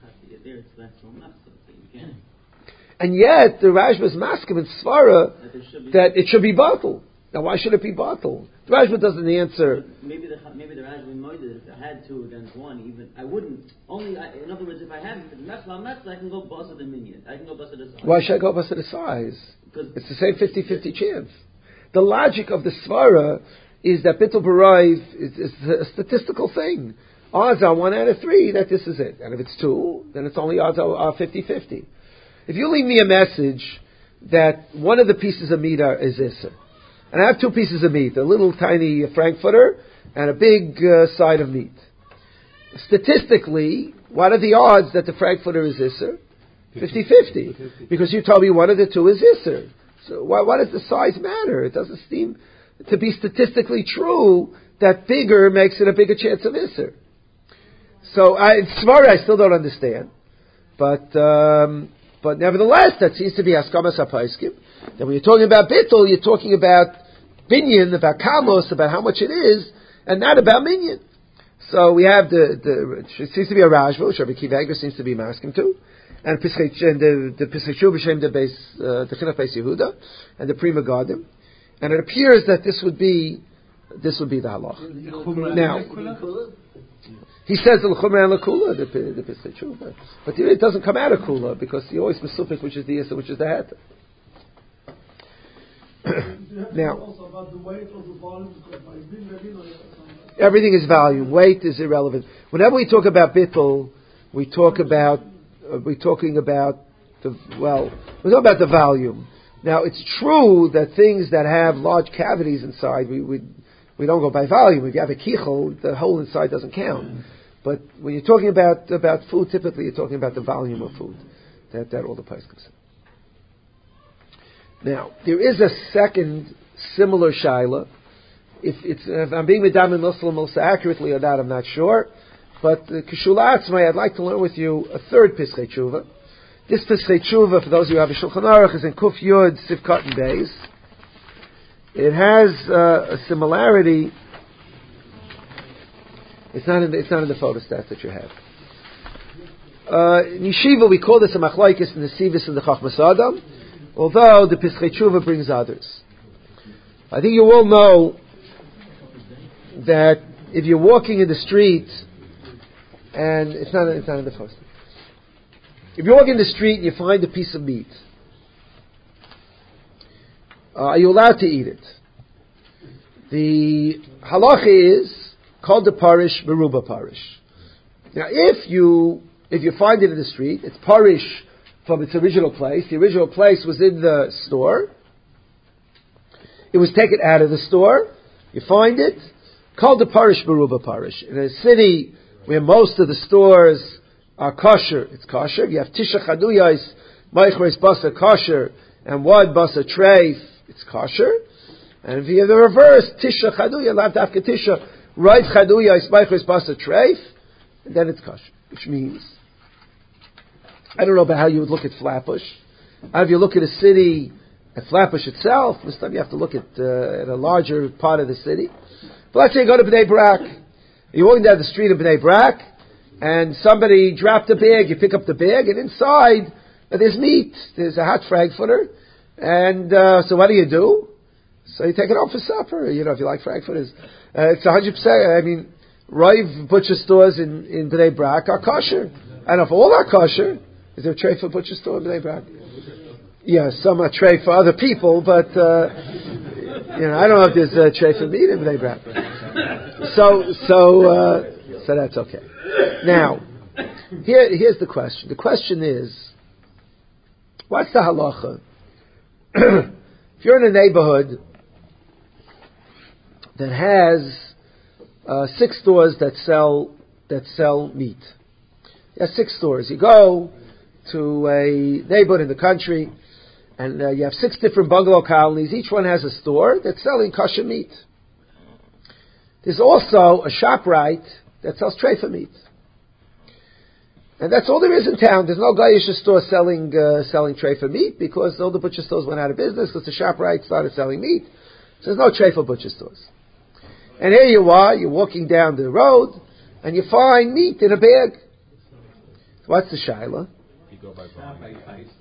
And yet, the Rashba's maskim in Svara, that it should be batal. Now, why should it be batal? The Rashba doesn't answer. Maybe the Rashba might if I had 2 against 1, even I wouldn't. In other words, if I have Metzla, I can go bust the minion. I can go bust the size. Why should I go bust the size? It's the same 50-50 chance. The logic of the Svara is that Bittul B'Raiv is a statistical thing. Odds are 1 out of 3 that this is it. And if it's 2, then it's only odds are 50-50. If you leave me a message that one of the pieces of meat is Isser. And I have two pieces of meat, a little tiny Frankfurter and a big side of meat. Statistically, what are the odds that the Frankfurter is Isser? 50-50. Because you told me one of the two is Isser. So why does the size matter? It doesn't seem to be statistically true that bigger makes it a bigger chance of Isser. So Svara I still don't understand. But nevertheless, that seems to be Haskamas HaPaiskim. That when you're talking about Bittul, you're talking about Binyan, about Kamos, about how much it is, and not about Minyan. So we have it seems to be a Rajva, which Rabbi Kiva Eger seems to be masking to, and the Pesach Shuv B'Shem the Chinuch Beis Yehuda, and the Prima Garden, and it appears that this would be the halach. Now, he says the L'chumra and L'kula, the Pesach Shuv, but it doesn't come out of Kula because he always mesufik, which is the Yisra, which is the Het. Now, also about the weight of the volume, everything is volume. Weight is irrelevant. Whenever we talk about bittul, we're talking about the volume. Now, it's true that things that have large cavities inside, we don't go by volume. If you have a kichel, the hole inside doesn't count. But when you're talking about food, typically you're talking about the volume of food. That all the place comes in. Now, there is a second similar shaila. If I'm being Medamin Muslim most accurately or not, I'm not sure. But Kishula Atzmai, I'd like to learn with you a third Pischei Tshuva. This Pischei Tshuva, for those of you who have a Shulchan Aruch, is in Kuf Yud Sivkat and Beis. It has a similarity. It's not in the photostats that you have. In Yeshiva, we call this a Machlaikis in the Sivis and the Chachmas Adam, although the Pischei Tshuva brings others. I think you all know that if you're walking in the street, and it's not in the first. If you're walking in the street and you find a piece of meat, are you allowed to eat it? The halacha is called the parish, meruba parish. Now, if you find it in the street, it's parish from its original place. The original place was in the store. It was taken out of the store. You find it. Called the parish meruba parish. In a city where most of the stores are kosher, it's kosher. You have tisha chaduyos, meichres basa kosher, and one basa treif, it's kosher. And if you have the reverse, tisha chaduya, lav dafka tisha, right chaduyos, meichres basa treif, and then it's kosher. Which means, I don't know about how you would look at Flatbush. How if you look at a city, at Flatbush itself, this time you have to look at a larger part of the city. But let's say you go to Bnei Brak. You're walking down the street of Bnei Brak, and somebody dropped a bag. You pick up the bag, and inside there's meat. There's a hot Frankfurter. And so what do? So you take it out for supper. You know, if you like Frankfurters. It's 100%. I mean, Rive butcher stores in Bnei Brak are kosher. And if all are kosher, is there a tray for butcher store in Bnei Brak? Yeah, some are tray for other people, but I don't know if there's a tray for meat in Bnei Brak. So that's okay. Now, here's the question. The question is, what's the halacha? If you're in a neighborhood that has 6 stores that sell meat, you have 6 stores. You go to a neighborhood in the country, and you have 6 different bungalow colonies. Each one has a store that's selling kosher meat. There's also a ShopRite that sells treifa meat. And that's all there is in town. There's no Gayish store selling treifa meat because all the butcher stores went out of business because the ShopRite started selling meat. So there's no treifa butcher stores. And here you are, you're walking down the road, and you find meat in a bag. So what's the shaila? You go by volume.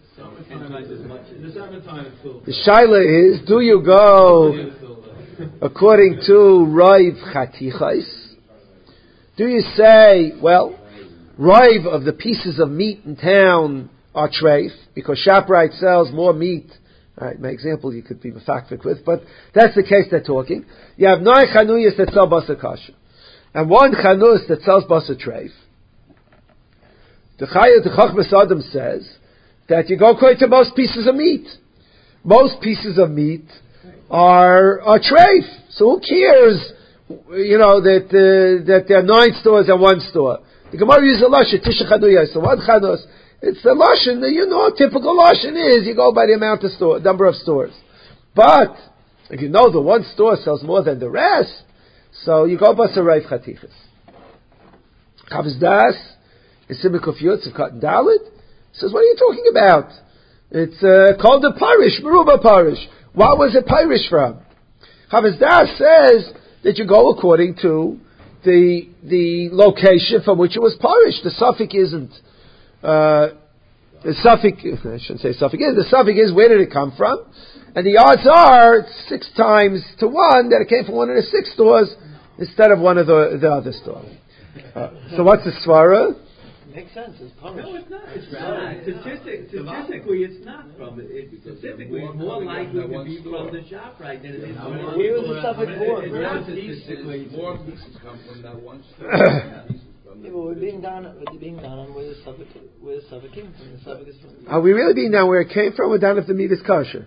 The shaila is, do you go according to Rive Chatichais? Do you say, well, Rive of the pieces of meat in town are treif, because ShopRite sells more meat. All right, my example you could be mefakfik with, but that's the case they're talking. You have 9 chanuyas that sell basa kasha, and 1 chanus that sells basa treif. The Chachmas Adam says that you go according to most pieces of meat. Most pieces of meat are treif. So who cares, that there are 9 stores and 1 store? The Gemara uses a lashon, tisha chanuya, so 1 chanos. It's the lashon, typical lashon is, you go by the amount of number of stores. But, if you know the 1 store sells more than the rest, so you go basa raif chatichas. Chavis das, is Simikuf Yutz of Cotton Dalit, says, what are you talking about? It's called a parish, Meruba parish. What was it parish from? Chavis das says that you go according to the location from which it was parish. The suffix isn't. The suffix, I shouldn't say suffix is. The suffix is where did it come from, and the odds are 6 times to 1 that it came from one of the 6 stores instead of one of the other stores. So what's the svara? Makes sense. It's punished. No, it's not. It's not. Statistically, it's not from it. Statistically, it's more likely to be from the shop right than it is from the Where was the suffix born? Statistically, more pieces come from that one store. Yeah, but we're being down on where the suffix came from. The suffix is from. Are we really being down where it came from, or down if the meat is kosher?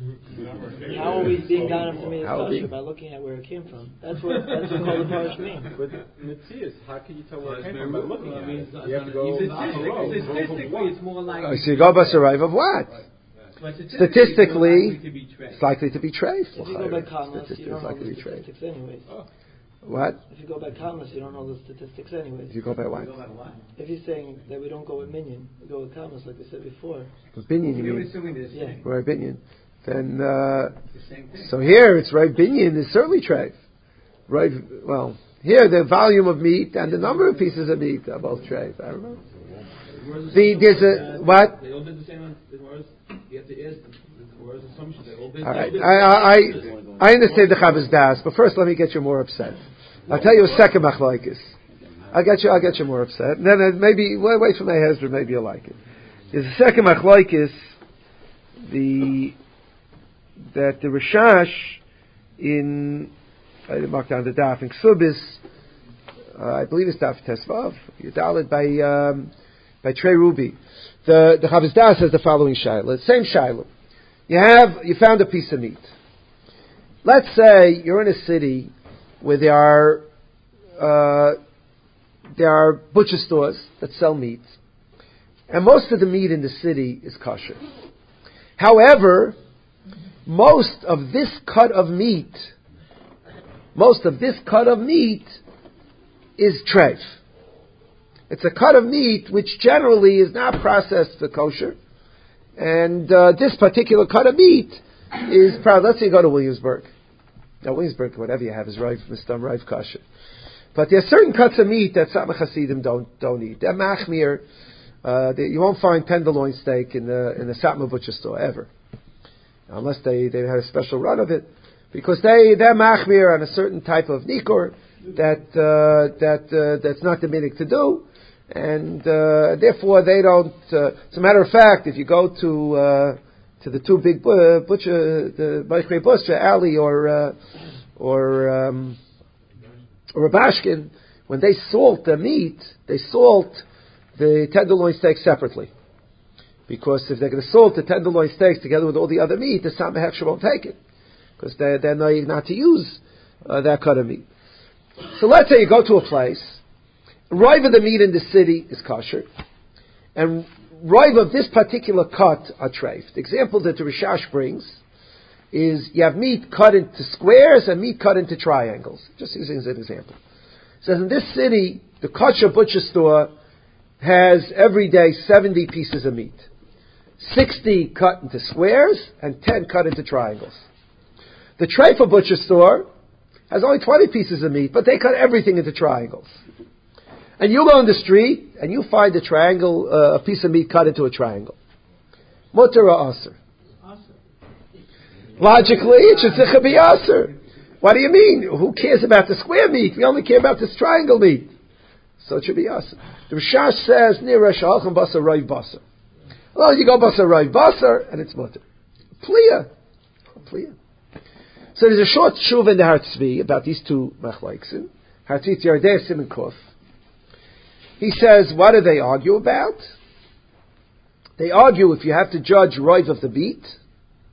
How are we being down if the meat is kosher? By looking at where it came from. That's what called the parish mean. But Mitzias, how can you tell where it came from by looking at it? You have to go statistically, it's more likely. So you go by survive of what? Statistically, it's likely to be treif. If you go by commas, you don't know the statistics anyways. What? If you go by commas, you don't know the statistics anyways. If you go by what? If you're saying that we don't go with minion, we go with commas, like we said before. With binyan, you You're mean? assuming this. Yeah. Right, binyan. Then, so here it's right. Binyan is certainly treif. Right. Well, here the volume of meat and the number of pieces of meat are both treif. I don't know. There's a what? They all did the same. You have to ask the assumption. They all did. All right. I understand the Chavis Das, but first let me get you more upset. I'll tell you a second machlokes. I'll get you more upset. And then maybe wait for my husband. Maybe you'll like it. There's a second machlokes. That the Rishash in I didn't mark down the daf in Ksubis, I believe it's daf Tesvav. Yudalid by Trey Ruby. The Chavis Das says the following shaila. Same shaila. You found a piece of meat. Let's say you're in a city where there are butcher stores that sell meat, and most of the meat in the city is kosher. However, most of this cut of meat is treif. It's a cut of meat which generally is not processed for kosher, and this particular cut of meat is proud. Let's say you go to Williamsburg. Now, Williamsburg, whatever you have is rife, Mr. Rife kosher. But there are certain cuts of meat that Satmar Hasidim don't eat. They're machmir. You won't find tenderloin steak in the Satmar butcher store ever, unless they had a special run of it, because they're machmir on a certain type of nikor that's not the minig to do, and therefore they don't. As a matter of fact, if you go to the two big butcher, the Beichmei Butcher, Ali or Rabashkin, when they salt the meat, they salt the tenderloin steak separately. Because if they're going to salt the tenderloin steaks together with all the other meat, the Sameh Heksher won't take it. Because they're not to use that cut of meat. So let's say you go to a place, rive of the meat in the city is kosher, and rive of this particular cut are treif. The example that the Rishash brings is you have meat cut into squares and meat cut into triangles. Just using as an example. It says in this city, the kosher butcher store has every day 70 pieces of meat. 60 cut into squares and 10 cut into triangles. The Treifa butcher store has only 20 pieces of meat, but they cut everything into triangles. And you go in the street and you find a triangle, a piece of meat cut into a triangle. Mutter or aser? Logically, it should be aser. What do you mean? Who cares about the square meat? We only care about this triangle meat. So it should be aser. The Rishash says, Nira shalchem basar roiv basar. Well, you go basar roiv basar, and it's mutter. Pliya. So there's a short shuv in the Har Tzvi about these two machlokes. Har Tzvi Yardei Siman Kuf. He says, what do they argue about? They argue if you have to judge roiv of the meat,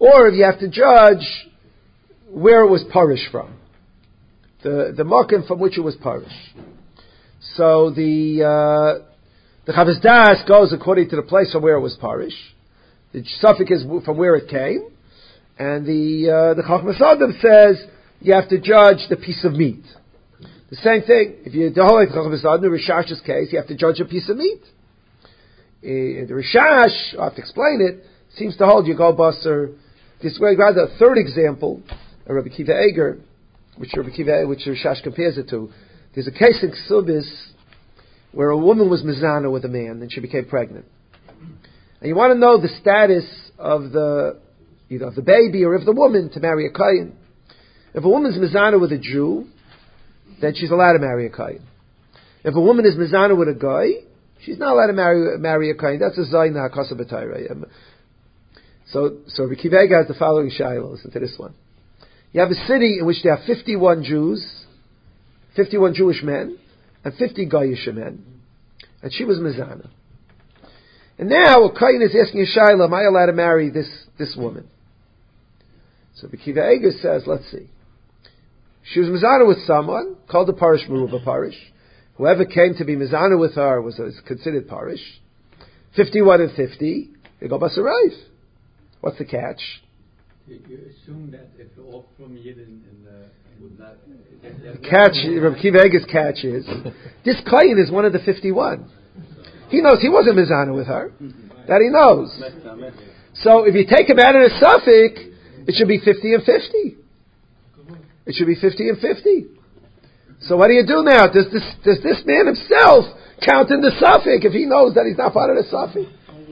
or if you have to judge where it was parish from, the makom from which it was parish. So the Chavos Das goes according to the place from where it was parish. The suffix is from where it came, and the Chachmas Adam says you have to judge the piece of meat. The same thing. If you do like Chachmas Adam, the Rishash's case, you have to judge a piece of meat. The Rishash, I have to explain it, seems to hold you go basar. This way, rather a third example, Rabbi Kiva Eger, which Rishash compares it to. There's a case in Ksubis where a woman was mizana with a man and she became pregnant. And you want to know the status of either of the baby or of the woman to marry a Kayin. If a woman's mizana with a Jew, then she's allowed to marry a Kayin. If a woman is mizana with a guy, she's not allowed to marry a Kayin. That's a Zayin HaKasa B'Tayrei. So Rabbi Kiva Eger has the following shayla. Listen to this one. You have a city in which there are 51 Jews, 51 Jewish men, and 50 Goyish men. And she was mizana. And now a Kayin is asking a shayla, am I allowed to marry this woman? So Rabbi Kiva Eger says, let's see. She was mizana with someone, called the parish Meruba parish. Whoever came to be mizana with her was considered parish. 51 and 50, they go basarayv. What's the catch? You assume that if you're all from Yidden would not... Catch, Rabbi Kiva Eger's catch is, this Kayin is one of the 51. He knows he wasn't mizana with her. That he knows. So if you take him out of the suffix, it should be 50 and 50. It should be 50 and 50. So what do you do now? Does this man himself count in the suffix if he knows that he's not part of the suffix?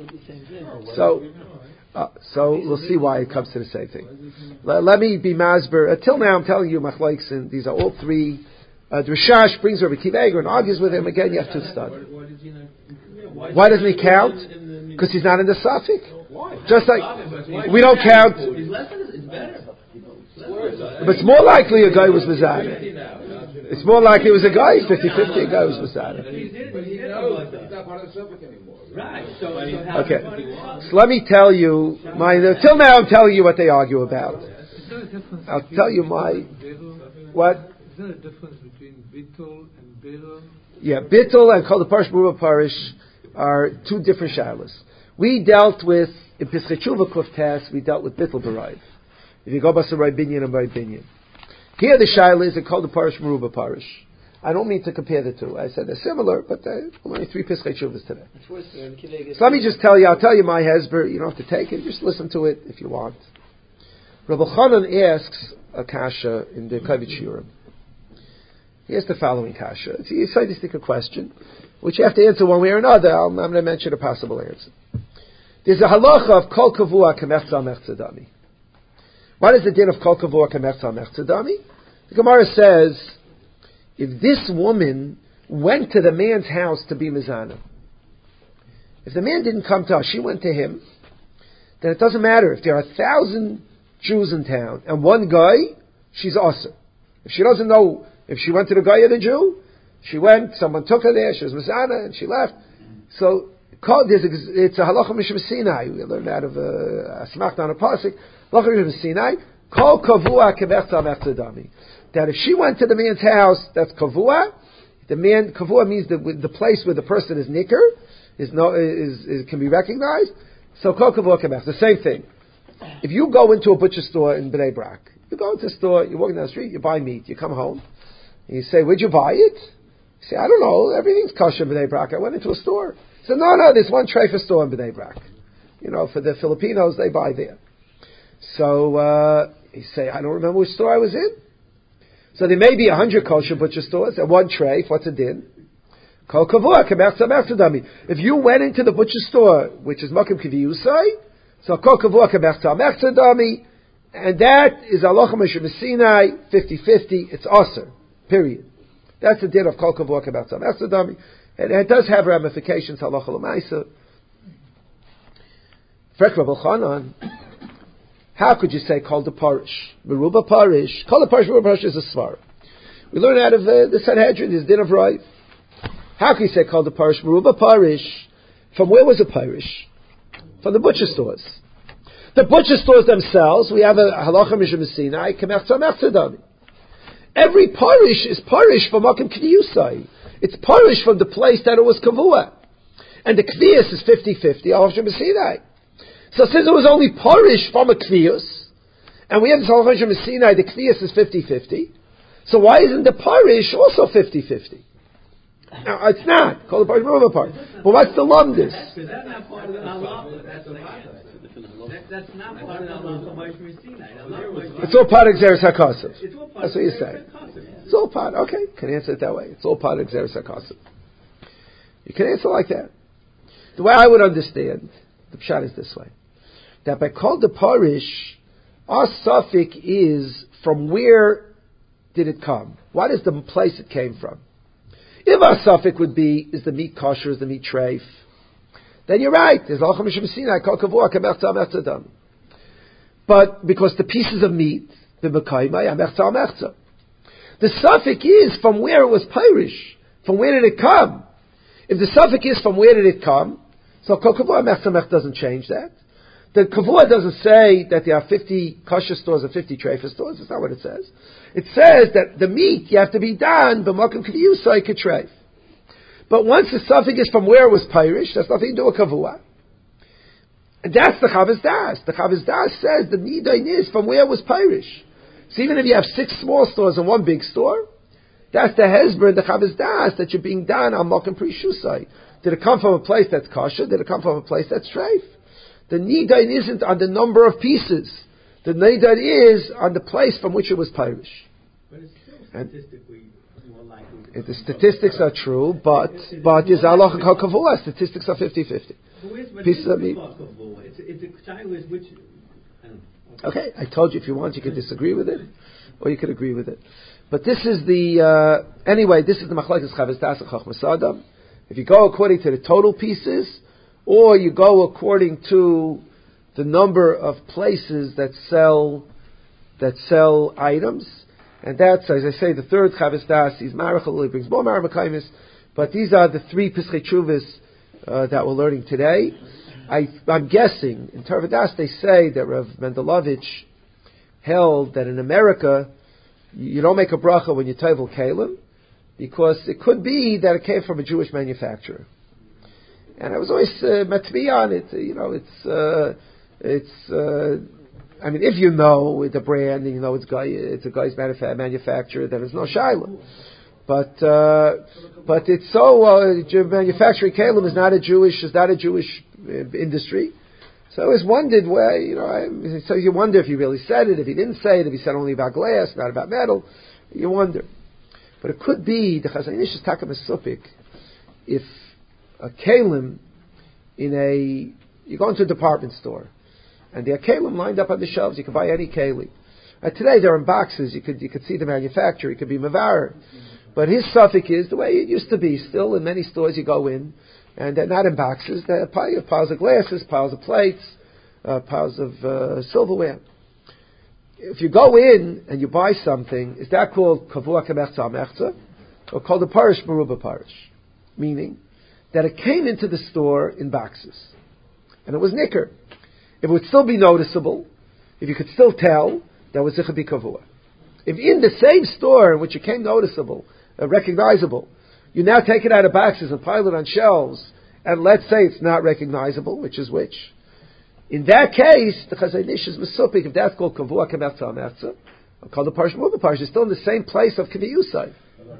So we'll see why it comes to the same thing. Let me be masber. Till now I'm telling you machlokes, and these are all three. The Rishash brings Rabbi Kiva Eger and argues with him. Again, you have to study. Why doesn't he count? Because he's not in the suffix. Just like we don't count. But it's more likely a guy was mizana. It's more likely it was a guy, 50-50, a guy was mizana. Okay. So let me tell you, till now I'm telling you what they argue about. I'll tell you what? Is there a difference between Bittul and Birur? Yeah, Bittul and Kol Parish Meruba Parish are two different shilas. We dealt with, in Pischei Tshuva Kuftas, we dealt with Bittul B'Raiv. If you go by Sarai Binyan and by Binyan. Here the shaila is called the Parish Meruba Parish. I don't mean to compare the two. I said they're similar, but they're only three Pischei Tshuvas today. So let me just tell you, I'll tell you my hezber, you don't have to take it, just listen to it if you want. Rabbi Chanan asks a kasha in the Kavich Yurim. He asks the following kasha. It's a scientific question, which you have to answer one way or another. I'm going to mention a possible answer. There's a halacha of kol kavua k'mechza mechzadami. What is the din of kol kavua k'mechza mechzadami? The Gemara says, if this woman went to the man's house to be mizana, if the man didn't come to her, she went to him, then it doesn't matter. If there are 1,000 Jews in town and one guy, she's awesome. If she doesn't know, if she went to the guy or the Jew, she went, someone took her there, she was mizana, and she left. So, it's a halacha mishum Sinai. We learned out of a smacked on a pasuk. Halacha mishum Sinai. Kol kavua k'mechza mechzadami. That if she went to the man's house, that's kavua. Kavua means the place where the person is nicker, can be recognized. So kol kavua k'mechza. The same thing. If you go into a butcher store in Bnei Brak, you go into a store, you're walking down the street, you buy meat, you come home, and you say, where'd you buy it? You say, I don't know, everything's kosher in Bnei Brak. I went into a store. So no, there's one trefa store in Bnei Brak. For the Filipinos, they buy there. So, you say, I don't remember which store I was in. So there may be 100 kosher butcher stores and one treif. What's a din? Kol kavua k'mechza mechzadami. If you went into the butcher store, which is makom k'viyusai, so kol kavua k'mechza mechzadami, and that is halacha mishum Sinai, 50-50, it's aser, period. That's the din of kol kavua k'mechza mechzadami. And it does have ramifications, halacha l'maisa. Frek Rabbi Chanan, how could you say kol the parish? Meruba parish. Kol the parish, Meruba parish is a svar. We learn out of the Sanhedrin, this din of Raiv. How can you say kol the parish, Meruba parish? From where was the parish? From the butcher stores. The butcher stores themselves, we have a halacha mishum Sinai, kemechza mechza dami. Every parish is parish from Makom Kniyusai. It's parish from the place that it was kavua. And the Kniyus is 50-50, halacha mishum Sinai. So since it was only parish from a Kniyus, and we have this halacha mishum Sinai, the Kniyus is 50-50, so why isn't the parish also 50-50? No, it's not. Call the parish Merubah part. But what's the lumdus? That's not part of the halacha. That's not part of the halacha. It's all part of Xeris HaKasav. That's what you're saying. It's all part. Okay, can answer it that way. It's all part of Xeris HaKasav. You can answer like that. The way I would understand, the pshat is this way. That by call the parish, our suffix is from where did it come? What is the place it came from? If our suffix would be, is the meat kosher, is the meat treif, then you're right. There's halacha mishum Sinai, kol kavua, kamechza amechza dam. But because the pieces of meat, b'mekaymai, amechza amechza. The suffix is from where it was pirish. From where did it come? If the suffix is from where did it come, so kol kavua, amechza amechza doesn't change that. The kavua doesn't say that there are 50 kosher stores or 50 treifa stores. That's not what it says. It says that the meat, you have to be done, b'makom k'diyusai k'treif. But once the suffix is from where it was pirish, that's nothing to do with kavua. And that's the Chavos Das. The Chavos Das says the nidain is from where it was pirish. So even if you have 6 small stores and 1 big store, that's the hezber and the Chavos Das that you're being done on makom prishusai. Did it come from a place that's kosher? Did it come from a place that's treif? The nidain isn't on the number of pieces. The nidain is on the place from which it was pirish. But it's still statistically more likely. The statistics are true, but is Allah kavua? Statistics are 50-50. Pieces of meat. It's a child is which. I don't know. Okay, I told you if you want, you could disagree with it, or you could agree with it. But this is the anyway. This is the machlekes Chavos Das and Chachmas Adam. If you go according to the total pieces, or you go according to the number of places that sell items, and that's, as I say, the third Chavos Das. He's Marachal, he brings more Maramachaimis, but these are the 3 Pischei Teshuvos that we're learning today. I'm guessing in Torah Das they say that Rav Mendelovich held that in America you don't make a bracha when you tevel kalim, because it could be that it came from a Jewish manufacturer. And I was always matvi on it. I mean, if you know the brand and you know it's a guy's manufacturer, then it's no shaila. But it's so manufacturing kalim is not a Jewish industry. So I always wondered where so you wonder if he really said it, if he didn't say it, if he said only about glass, not about metal. You wonder. But it could be the Chazon Ish is taka mesupik if a kalim you go into a department store and there are kalim lined up on the shelves. You can buy any kalim. Today they're in boxes. You could see the manufacturer. It could be Mavar. But his suffix is the way it used to be. Still, in many stores you go in, and they're not in boxes. They're piles of glasses, piles of plates, piles of silverware. If you go in and you buy something, is that called kavua kamechza amechza, or called a parish merubah parish? Meaning that it came into the store in boxes, and it was nicker. It would still be noticeable, if you could still tell, that was zicha kavua. If in the same store in which it came noticeable, recognizable, you now take it out of boxes and pile it on shelves, and let's say it's not recognizable, which is which? In that case, the Chazon Ish is mesupik, if that's called kavua kamechza amechza, or called the parish merubah parish, it's still in the same place of kaviyusai.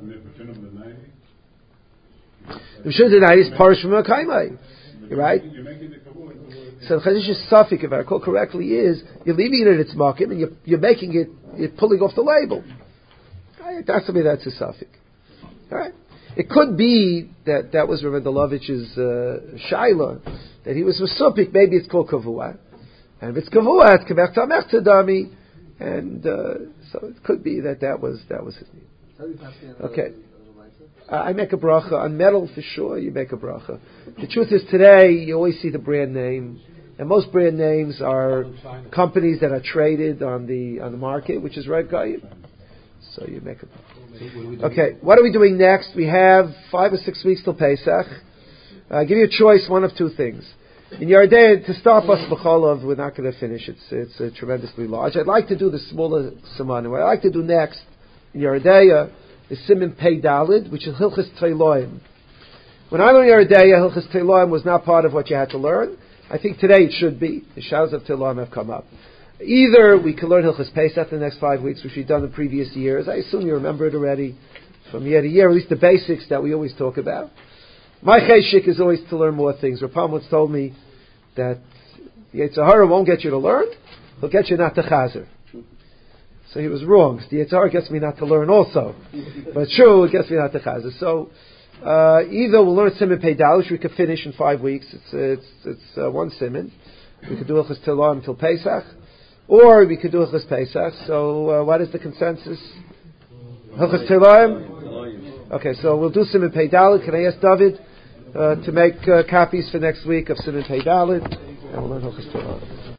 The Mishum the night is parish from Mekaymai, right? So the Chazon Ish's suffix, if I recall correctly, is you're leaving it at its market and you're making it, you're pulling off the label. That's something that's a suffix. All right. It could be that was Rav Mendelovich's shaila, that he was mesupik. Maybe it's called kavua, and if it's kavua, it's kamechza amechza dami, and so it could be that was his name. Okay. I make a bracha on metal for sure. You make a bracha. The truth is, today you always see the brand name, and most brand names are companies that are traded on the market, which is right, Goyim. So you make a bracha. Okay, what are we doing next? We have 5 or 6 weeks till Pesach. Give you a choice, one of 2 things. In Yardei, to stop us b'cholov, we're not going to finish. It's tremendously large. I'd like to do the smaller simanim. What I'd like to do next in Yardei is Siman Pei Dalid, which is Hilchos Teiloim. When I learned Yardei, Hilchos Teiloim was not part of what you had to learn. I think today it should be. The shadows of Teiloim have come up. Either we can learn Hilchos Pesach the next 5 weeks, which we've done in previous years. I assume you remember it already from year to year, at least the basics that we always talk about. My cheshik is always to learn more things. Rapam once told me that the Yetzer Hara won't get you to learn, he'll get you not to chazer. So he was wrong. The Yetzer Hara gets me not to learn also. But true, it gets me not to chazer. So either we'll learn Siman Pei Daled, which we could finish in 5 weeks. It's one Siman. We could do Hilchos Teiloim until Pesach. Or we could do Hilchos Pesach. So what is the consensus? Hilchos Teiloim? Okay, so we'll do Siman Pei Daled. Can I ask David to make copies for next week of Siman Pei Daled? And we'll learn Hilchos Teiloim.